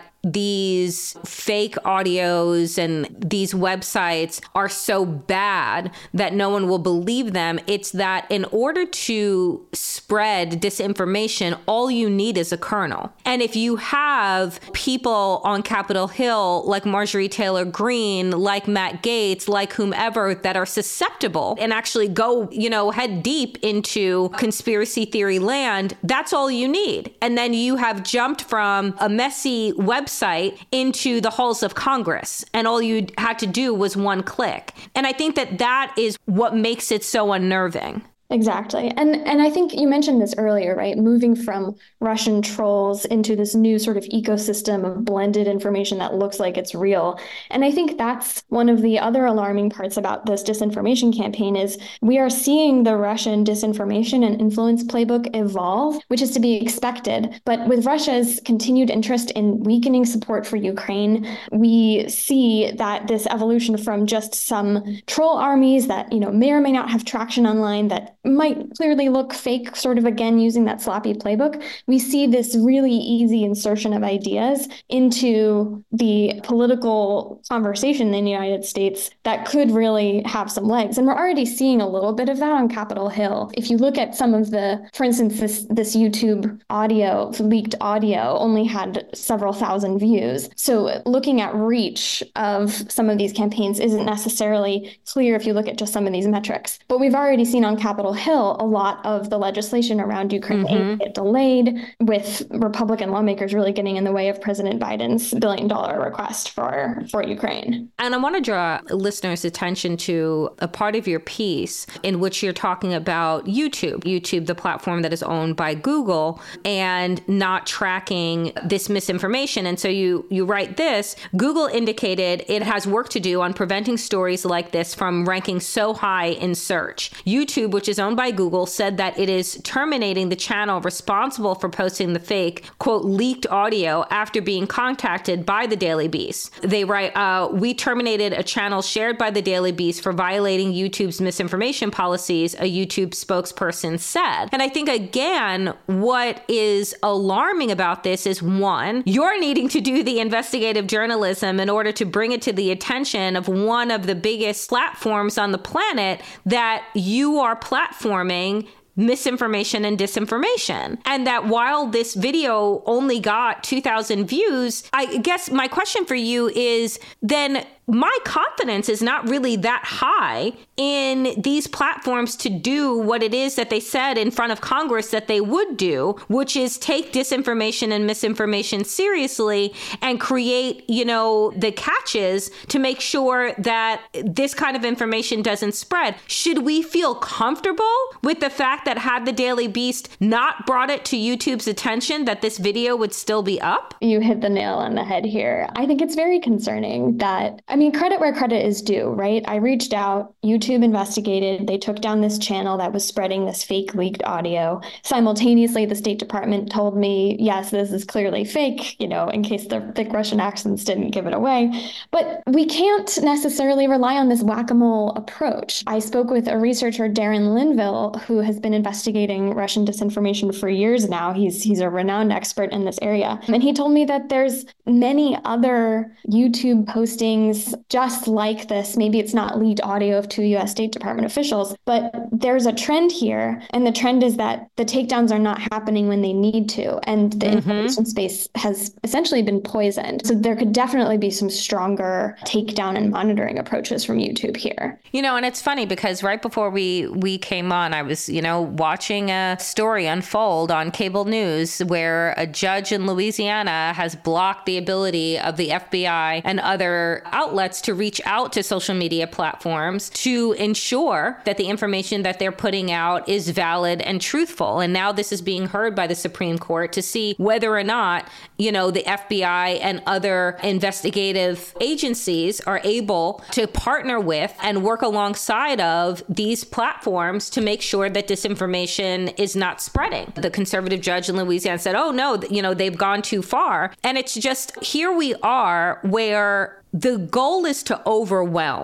these fake audios and these websites are so bad that no one will believe them. It's that in order to spread disinformation, all you need is a kernel. And if you have people on Capitol Hill like Marjorie Taylor Greene, like Matt Gaetz, like whomever, that are susceptible and actually go, head deep into conspiracy theory land, that's all you need. And then you have jumped from a messy website into the halls of Congress, and all you had to do was one click. And I think that is what makes it so unnerving. Exactly. And I think you mentioned this earlier, right? Moving from Russian trolls into this new sort of ecosystem of blended information that looks like it's real. And I think that's one of the other alarming parts about this disinformation campaign is we are seeing the Russian disinformation and influence playbook evolve, which is to be expected. But with Russia's continued interest in weakening support for Ukraine, we see that this evolution from just some troll armies that, may or may not have traction online, that might clearly look fake, sort of again using that sloppy playbook. We see this really easy insertion of ideas into the political conversation in the United States that could really have some legs. And we're already seeing a little bit of that on Capitol Hill. If you look at some of for instance, this YouTube audio, leaked audio, only had several thousand views. So looking at reach of some of these campaigns isn't necessarily clear if you look at just some of these metrics. But we've already seen on Capitol Hill a lot of the legislation around Ukraine aid get delayed, with Republican lawmakers really getting in the way of President Biden's $1 billion request for Ukraine. And I want to draw listeners' attention to a part of your piece in which you're talking about YouTube, the platform that is owned by Google, and not tracking this misinformation. And so you write this: Google indicated it has work to do on preventing stories like this from ranking so high in search. YouTube, which is owned by Google, said that it is terminating the channel responsible for posting the fake, quote, leaked audio after being contacted by the Daily Beast. They write, we terminated a channel shared by the Daily Beast for violating YouTube's misinformation policies, a YouTube spokesperson said. And I think, again, what is alarming about this is, one, you're needing to do the investigative journalism in order to bring it to the attention of one of the biggest platforms on the planet that you are platforming misinformation and disinformation. And that while this video only got 2,000 views, I guess my question for you is then my confidence is not really that high in these platforms to do what it is that they said in front of Congress that they would do, which is take disinformation and misinformation seriously and create, the catches to make sure that this kind of information doesn't spread. Should we feel comfortable with the fact that had the Daily Beast not brought it to YouTube's attention, that this video would still be up? You hit the nail on the head here. I think it's very concerning that, credit where credit is due, right? I reached out, YouTube investigated, they took down this channel that was spreading this fake leaked audio. Simultaneously, the State Department told me, yes, this is clearly fake, in case the thick Russian accents didn't give it away. But we can't necessarily rely on this whack-a-mole approach. I spoke with a researcher, Darren Linville, who has been investigating Russian disinformation for years now. He's a renowned expert in this area. And he told me that there's many other YouTube postings just like this. Maybe it's not leaked audio of 2 U.S. State Department officials, but there's a trend here. And the trend is that the takedowns are not happening when they need to. And the information space has essentially been poisoned. So there could definitely be some stronger takedown and monitoring approaches from YouTube here. And it's funny because right before we came on, I was, watching a story unfold on cable news where a judge in Louisiana has blocked the ability of the FBI and other outlets to reach out to social media platforms to ensure that the information that they're putting out is valid and truthful. And now this is being heard by the Supreme Court to see whether or not, the FBI and other investigative agencies are able to partner with and work alongside of these platforms to make sure that disinformation is not spreading. The conservative judge in Louisiana said, oh, no, they've gone too far. And it's just here we are where the goal is to overwhelm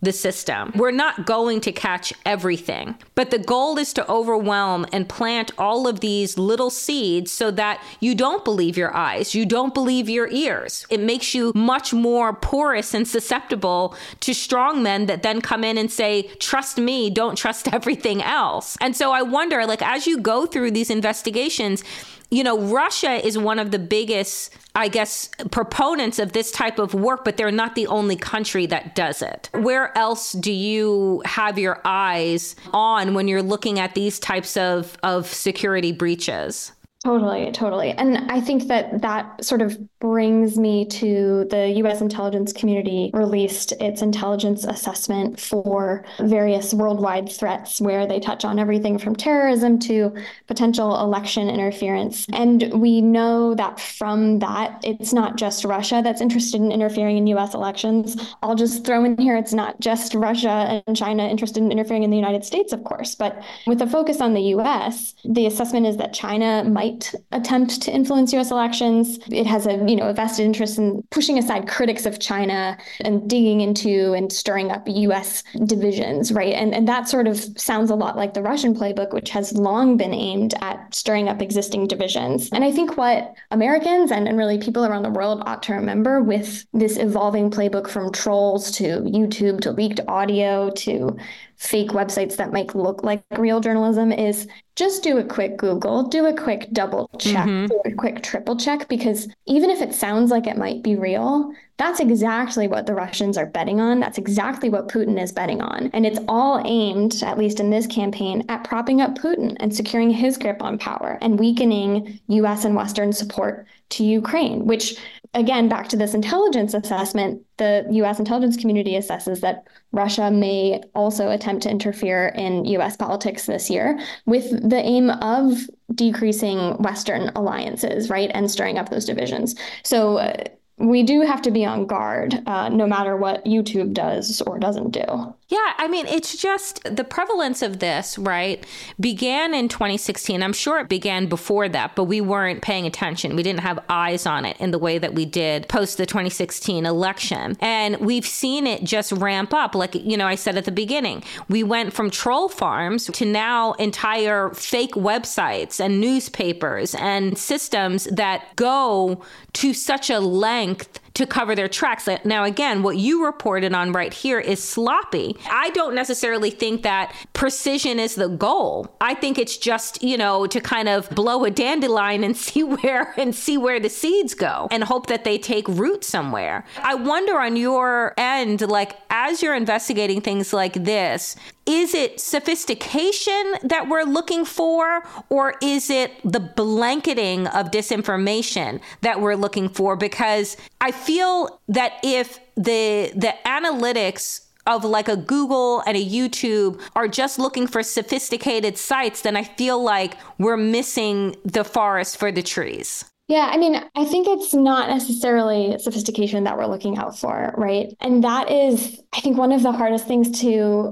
the system. We're not going to catch everything, but the goal is to overwhelm and plant all of these little seeds so that you don't believe your eyes, you don't believe your ears. It makes you much more porous and susceptible to strong men that then come in and say, trust me, don't trust everything else. And so I wonder, like, as you go through these investigations, you know, Russia is one of the biggest, I guess, proponents of this type of work, but they're not the only country that does it. Where else do you have your eyes on when you're looking at these types of security breaches? Totally. And I think that sort of brings me to the U.S. intelligence community released its intelligence assessment for various worldwide threats, where they touch on everything from terrorism to potential election interference. And we know that from that, it's not just Russia that's interested in interfering in U.S. elections. I'll just throw in here, it's not just Russia and China interested in interfering in the United States, of course. But with a focus on the U.S., the assessment is that China might attempt to influence U.S. elections. It has a vested interest in pushing aside critics of China and digging into and stirring up U.S. divisions, right? And that sort of sounds a lot like the Russian playbook, which has long been aimed at stirring up existing divisions. And I think what Americans and really people around the world ought to remember with this evolving playbook, from trolls to YouTube to leaked audio to fake websites that might look like real journalism, is just do a quick Google, do a quick double check, do a quick triple check, because even if it sounds like it might be real, that's exactly what the Russians are betting on. That's exactly what Putin is betting on. And it's all aimed, at least in this campaign, at propping up Putin and securing his grip on power and weakening U.S. and Western support to Ukraine, which, again, back to this intelligence assessment, the U.S. intelligence community assesses that Russia may also attempt to interfere in U.S. politics this year with the aim of decreasing Western alliances, right, and stirring up those divisions. So we do have to be on guard, no matter what YouTube does or doesn't do. Yeah, I mean, it's just the prevalence of this, right, began in 2016. I'm sure it began before that, but we weren't paying attention. We didn't have eyes on it in the way that we did post the 2016 election. And we've seen it just ramp up. Like, I said at the beginning, we went from troll farms to now entire fake websites and newspapers and systems that go to such a length to cover their tracks. Now, again, what you reported on right here is sloppy. I don't necessarily think that precision is the goal. I think it's just, to kind of blow a dandelion and see where the seeds go and hope that they take root somewhere. I wonder on your end, like, as you're investigating things like this, is it sophistication that we're looking for, or is it the blanketing of disinformation that we're looking for? Because I feel that if the analytics of like a Google and a YouTube are just looking for sophisticated sites, then I feel like we're missing the forest for the trees. Yeah, I mean, I think it's not necessarily sophistication that we're looking out for, right? And that is, I think, one of the hardest things to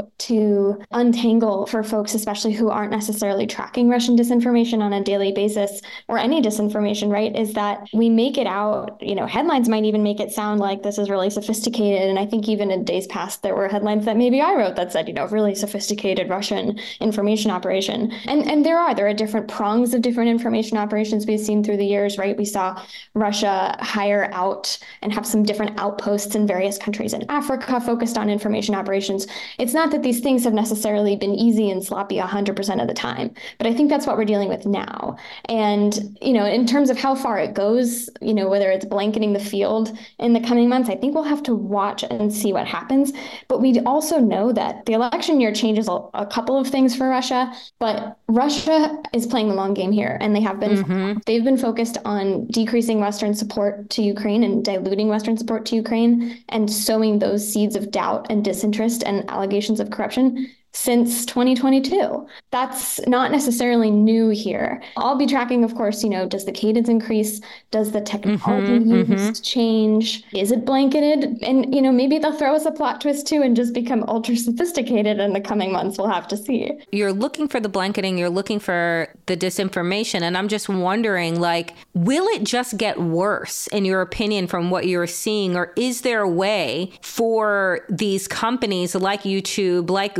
untangle for folks, especially who aren't necessarily tracking Russian disinformation on a daily basis, or any disinformation, right, is that we make it out, headlines might even make it sound like this is really sophisticated. And I think even in days past, there were headlines that maybe I wrote that said, really sophisticated Russian information operation. And there are different prongs of different information operations we've seen through the years, right? We saw Russia hire out and have some different outposts in various countries in Africa focused on information operations. It's not that these things have necessarily been easy and sloppy 100% of the time, but I think that's what we're dealing with now. And, in terms of how far it goes, whether it's blanketing the field in the coming months, I think we'll have to watch and see what happens. But we also know that the election year changes a couple of things for Russia, but Russia is playing the long game here, and they have been. They've been focused on decreasing Western support to Ukraine and diluting Western support to Ukraine and sowing those seeds of doubt and disinterest and allegations of corruption since 2022. That's not necessarily new here. I'll be tracking, of course, does the cadence increase? Does the technology used change? Is it blanketed? And, maybe they'll throw us a plot twist too and just become ultra sophisticated in the coming months. We'll have to see. You're looking for the blanketing, you're looking for the disinformation. And I'm just wondering, will it just get worse, in your opinion, from what you're seeing? Or is there a way for these companies like YouTube, like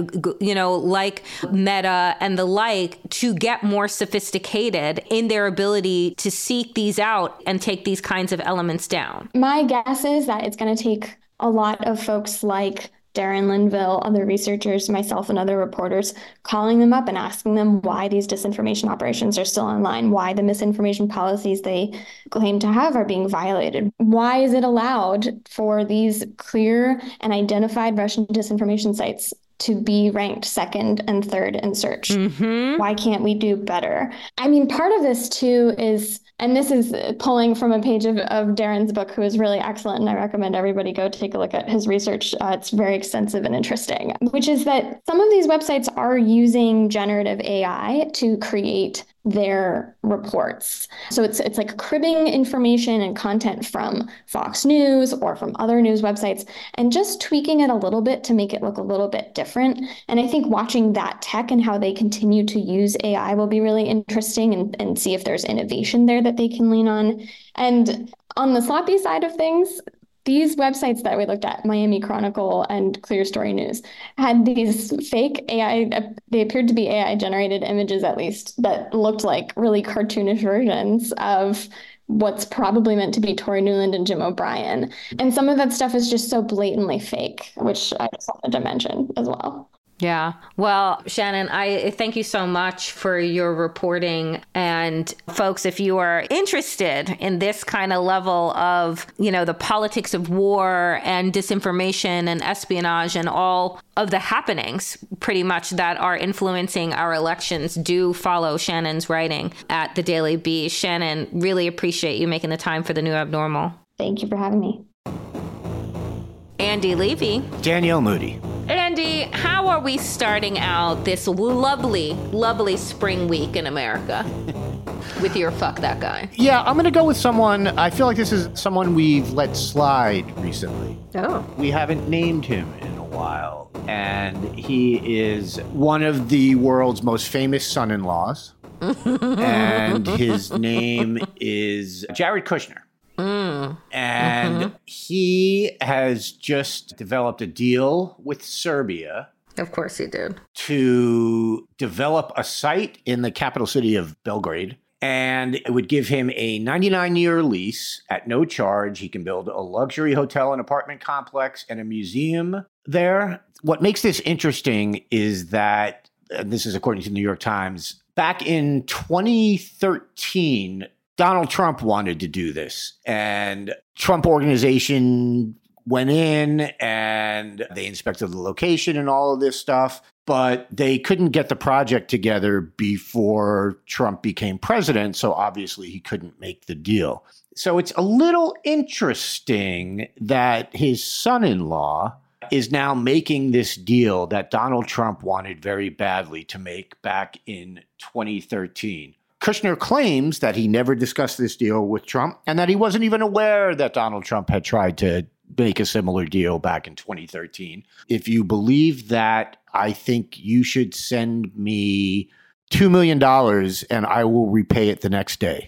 Meta and the like, to get more sophisticated in their ability to seek these out and take these kinds of elements down? My guess is that it's going to take a lot of folks like Darren Linville, other researchers, myself, and other reporters calling them up and asking them why these disinformation operations are still online, why the misinformation policies they claim to have are being violated. Why is it allowed for these clear and identified Russian disinformation sites to be ranked second and third in search? Why can't we do better? I mean, part of this too is, and this is pulling from a page of Darren's book, who is really excellent, and I recommend everybody go take a look at his research. It's very extensive and interesting, which is that some of these websites are using generative AI to create their reports. So it's like cribbing information and content from Fox News or from other news websites and just tweaking it a little bit to make it look a little bit different. And I think watching that tech and how they continue to use AI will be really interesting, and see if there's innovation there that they can lean on. And on the sloppy side of things, these websites that we looked at, Miami Chronicle and Clear Story News, had these fake AI, they appeared to be AI-generated images, at least, that looked like really cartoonish versions of what's probably meant to be Tori Newland and Jim O'Brien. And some of that stuff is just so blatantly fake, which I just wanted to mention as well. Yeah. Well, Shannon, I thank you so much for your reporting. And folks, if you are interested in this kind of level of, the politics of war and disinformation and espionage and all of the happenings pretty much that are influencing our elections, do follow Shannon's writing at the Daily Beast. Shannon, really appreciate you making the time for The New Abnormal. Thank you for having me. Andy Levy. Danielle Moody. Andy, how are we starting out this lovely, lovely spring week in America with your fuck that guy? Yeah, I'm going to go with someone. I feel like this is someone we've let slide recently. Oh. We haven't named him in a while. And he is one of the world's most famous son-in-laws. And his name is Jared Kushner. And he has just developed a deal with Serbia. Of course he did. To develop a site in the capital city of Belgrade. And it would give him a 99-year lease at no charge. He can build a luxury hotel and apartment complex and a museum there. What makes this interesting is that, and this is according to the New York Times, back in 2013, Donald Trump wanted to do this, and Trump Organization went in and they inspected the location and all of this stuff, but they couldn't get the project together before Trump became president, so obviously he couldn't make the deal. So it's a little interesting that his son-in-law is now making this deal that Donald Trump wanted very badly to make back in 2013. Kushner claims that he never discussed this deal with Trump and that he wasn't even aware that Donald Trump had tried to make a similar deal back in 2013. If you believe that, I think you should send me $2 million and I will repay it the next day.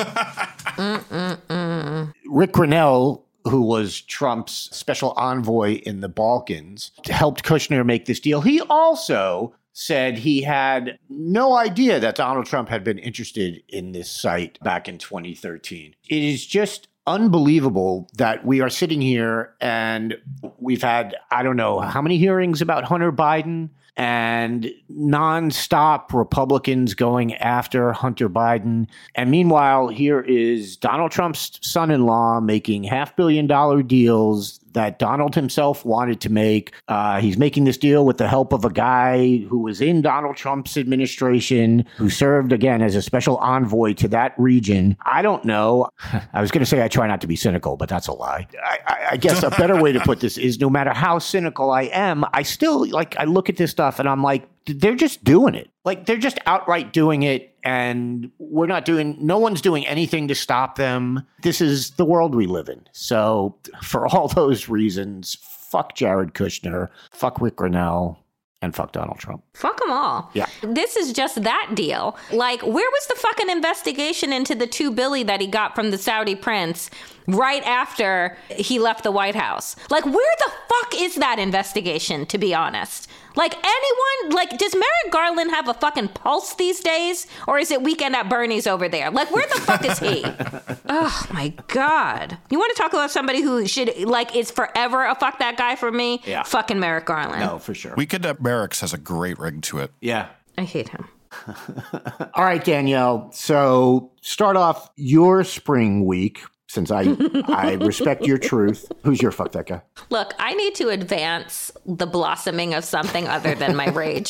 Rick Grenell, who was Trump's special envoy in the Balkans, helped Kushner make this deal. He also said he had no idea that Donald Trump had been interested in this site back in 2013. It is just unbelievable that we are sitting here and we've had, I don't know, how many hearings about Hunter Biden, and nonstop Republicans going after Hunter Biden. And meanwhile, here is Donald Trump's son-in-law making $500 million deals that Donald himself wanted to make. He's making this deal with the help of a guy who was in Donald Trump's administration, who served, again, as a special envoy to that region. I don't know. I was going to say I try not to be cynical, but that's a lie. I guess a better way to put this is no matter how cynical I am, I still, I look at this stuff stuff, and I'm like, they're just doing it. Like, they're just outright doing it, and no one's doing anything to stop them. This is the world we live in. So for all those reasons, fuck Jared Kushner, fuck Rick Grenell, and fuck Donald Trump. Fuck them all. Yeah. This is just that deal. Like, where was the fucking investigation into the $2 billion that he got from the Saudi prince right after he left the White House? Like, where the fuck is that investigation, to be honest? Like, anyone, like, does Merrick Garland have a fucking pulse these days? Or is it Weekend at Bernie's over there? Like, where the fuck is he? Oh, my God. You want to talk about somebody who should, like, is forever a fuck that guy for me? Yeah. Fucking Merrick Garland. No, for sure. Weekend at Merrick's has a great ring to it. Yeah. I hate him. All right, Danielle. So start off your spring week. Since I respect your truth. Who's your fuck that guy? Look, I need to advance the blossoming of something other than my rage.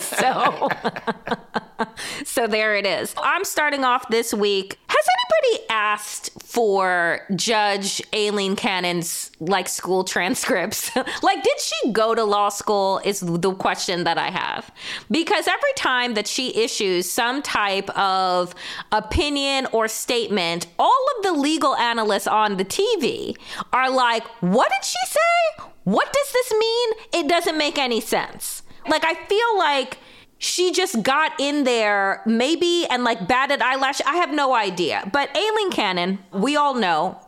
So there it is. I'm starting off this week. Has anybody asked for Judge Aileen Cannon's, like, school transcripts? Like, did she go to law school is the question that I have. Because every time that she issues some type of opinion or statement, all of the legal analysts on the TV are like, what did she say? What does this mean? It doesn't make any sense. Like, I feel like she just got in there maybe and like batted eyelash. I have no idea. But Aileen Cannon, we all know,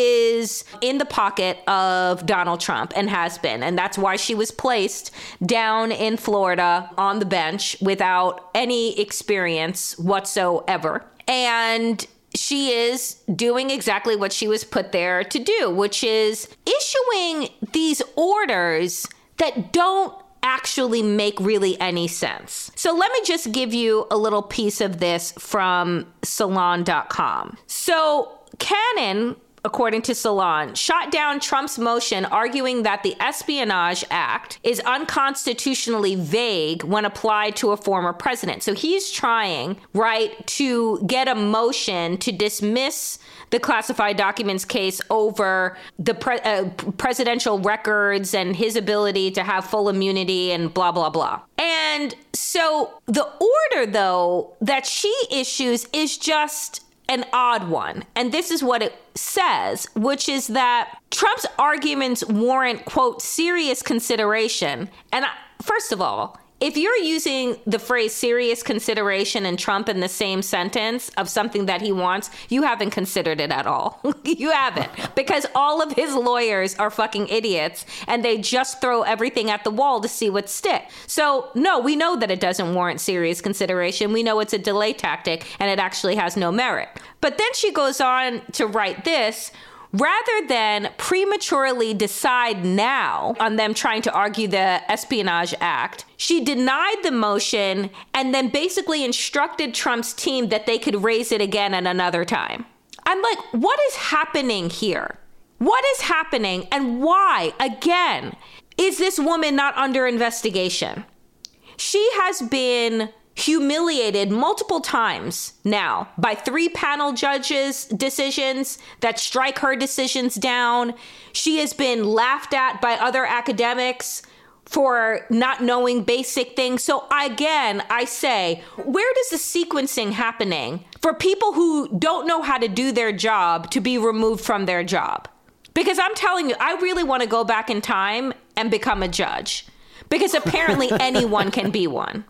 is in the pocket of Donald Trump and has been. And that's why she was placed down in Florida on the bench without any experience whatsoever. And she is doing exactly what she was put there to do, which is issuing these orders that don't actually make really any sense. So let me just give you a little piece of this from Salon.com. So Cannon, according to Salon, shot down Trump's motion arguing that the Espionage Act is unconstitutionally vague when applied to a former president. So he's trying, right, to get a motion to dismiss the classified documents case over the presidential records and his ability to have full immunity and blah, blah, blah. And so the order, though, that she issues is just an odd one. And this is what it says, which is that Trump's arguments warrant, quote, serious consideration. And first of all, if you're using the phrase serious consideration and Trump in the same sentence of something that he wants, you haven't considered it at all. You haven't. Because all of his lawyers are fucking idiots and they just throw everything at the wall to see what sticks. So no, we know that it doesn't warrant serious consideration. We know it's a delay tactic and it actually has no merit. But then she goes on to write this: rather than prematurely decide now on them trying to argue the Espionage Act, she denied the motion and then basically instructed Trump's team that they could raise it again at another time. I'm like, what is happening here? What is happening and why, again, is this woman not under investigation? She has been humiliated multiple times now by 3 panel judges' decisions that strike her decisions down. She has been laughed at by other academics for not knowing basic things. So again, I say, where does the sequencing happening for people who don't know how to do their job to be removed from their job? Because I'm telling you, I really want to go back in time and become a judge. Because apparently anyone can be one.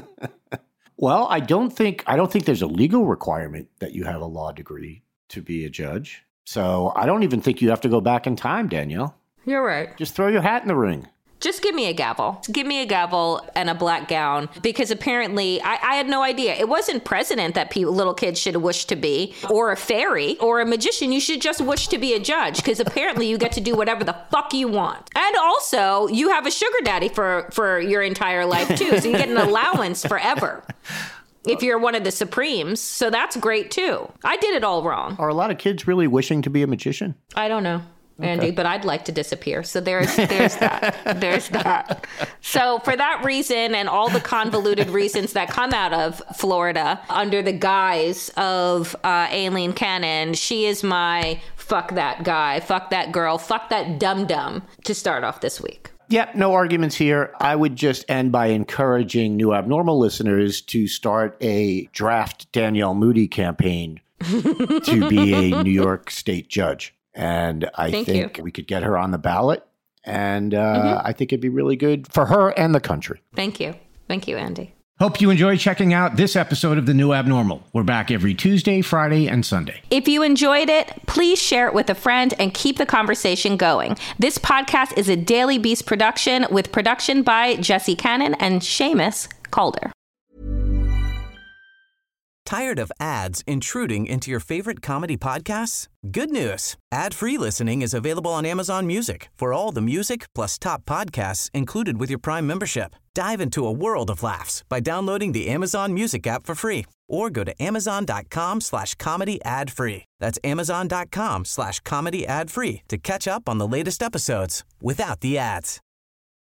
Well, I don't think there's a legal requirement that you have a law degree to be a judge. So I don't even think you have to go back in time, Danielle. You're right. Just throw your hat in the ring. Just give me a gavel. Give me a gavel and a black gown, because apparently I had no idea. It wasn't president that little kids should wish to be, or a fairy, or a magician. You should just wish to be a judge, because apparently you get to do whatever the fuck you want. And also, you have a sugar daddy for your entire life, too. So you get an allowance forever if you're one of the Supremes. So that's great, too. I did it all wrong. Are a lot of kids really wishing to be a magician? I don't know, Andy, okay, but I'd like to disappear. So there's that. There's that. So for that reason and all the convoluted reasons that come out of Florida under the guise of Aileen Cannon, she is my fuck that guy, fuck that girl, fuck that dum-dum to start off this week. Yep, no arguments here. I would just end by encouraging New Abnormal listeners to start a draft Danielle Moody campaign to be a New York State judge. And I think we could get her on the ballot. And I think it'd be really good for her and the country. Thank you. Thank you, Andy. Hope you enjoyed checking out this episode of The New Abnormal. We're back every Tuesday, Friday, and Sunday. If you enjoyed it, please share it with a friend and keep the conversation going. This podcast is a Daily Beast production with production by Jesse Cannon and Seamus Calder. Tired of ads intruding into your favorite comedy podcasts? Good news. Ad-free listening is available on Amazon Music for all the music plus top podcasts included with your Prime membership. Dive into a world of laughs by downloading the Amazon Music app for free or go to amazon.com/comedy ad-free. That's amazon.com/comedy ad-free to catch up on the latest episodes without the ads.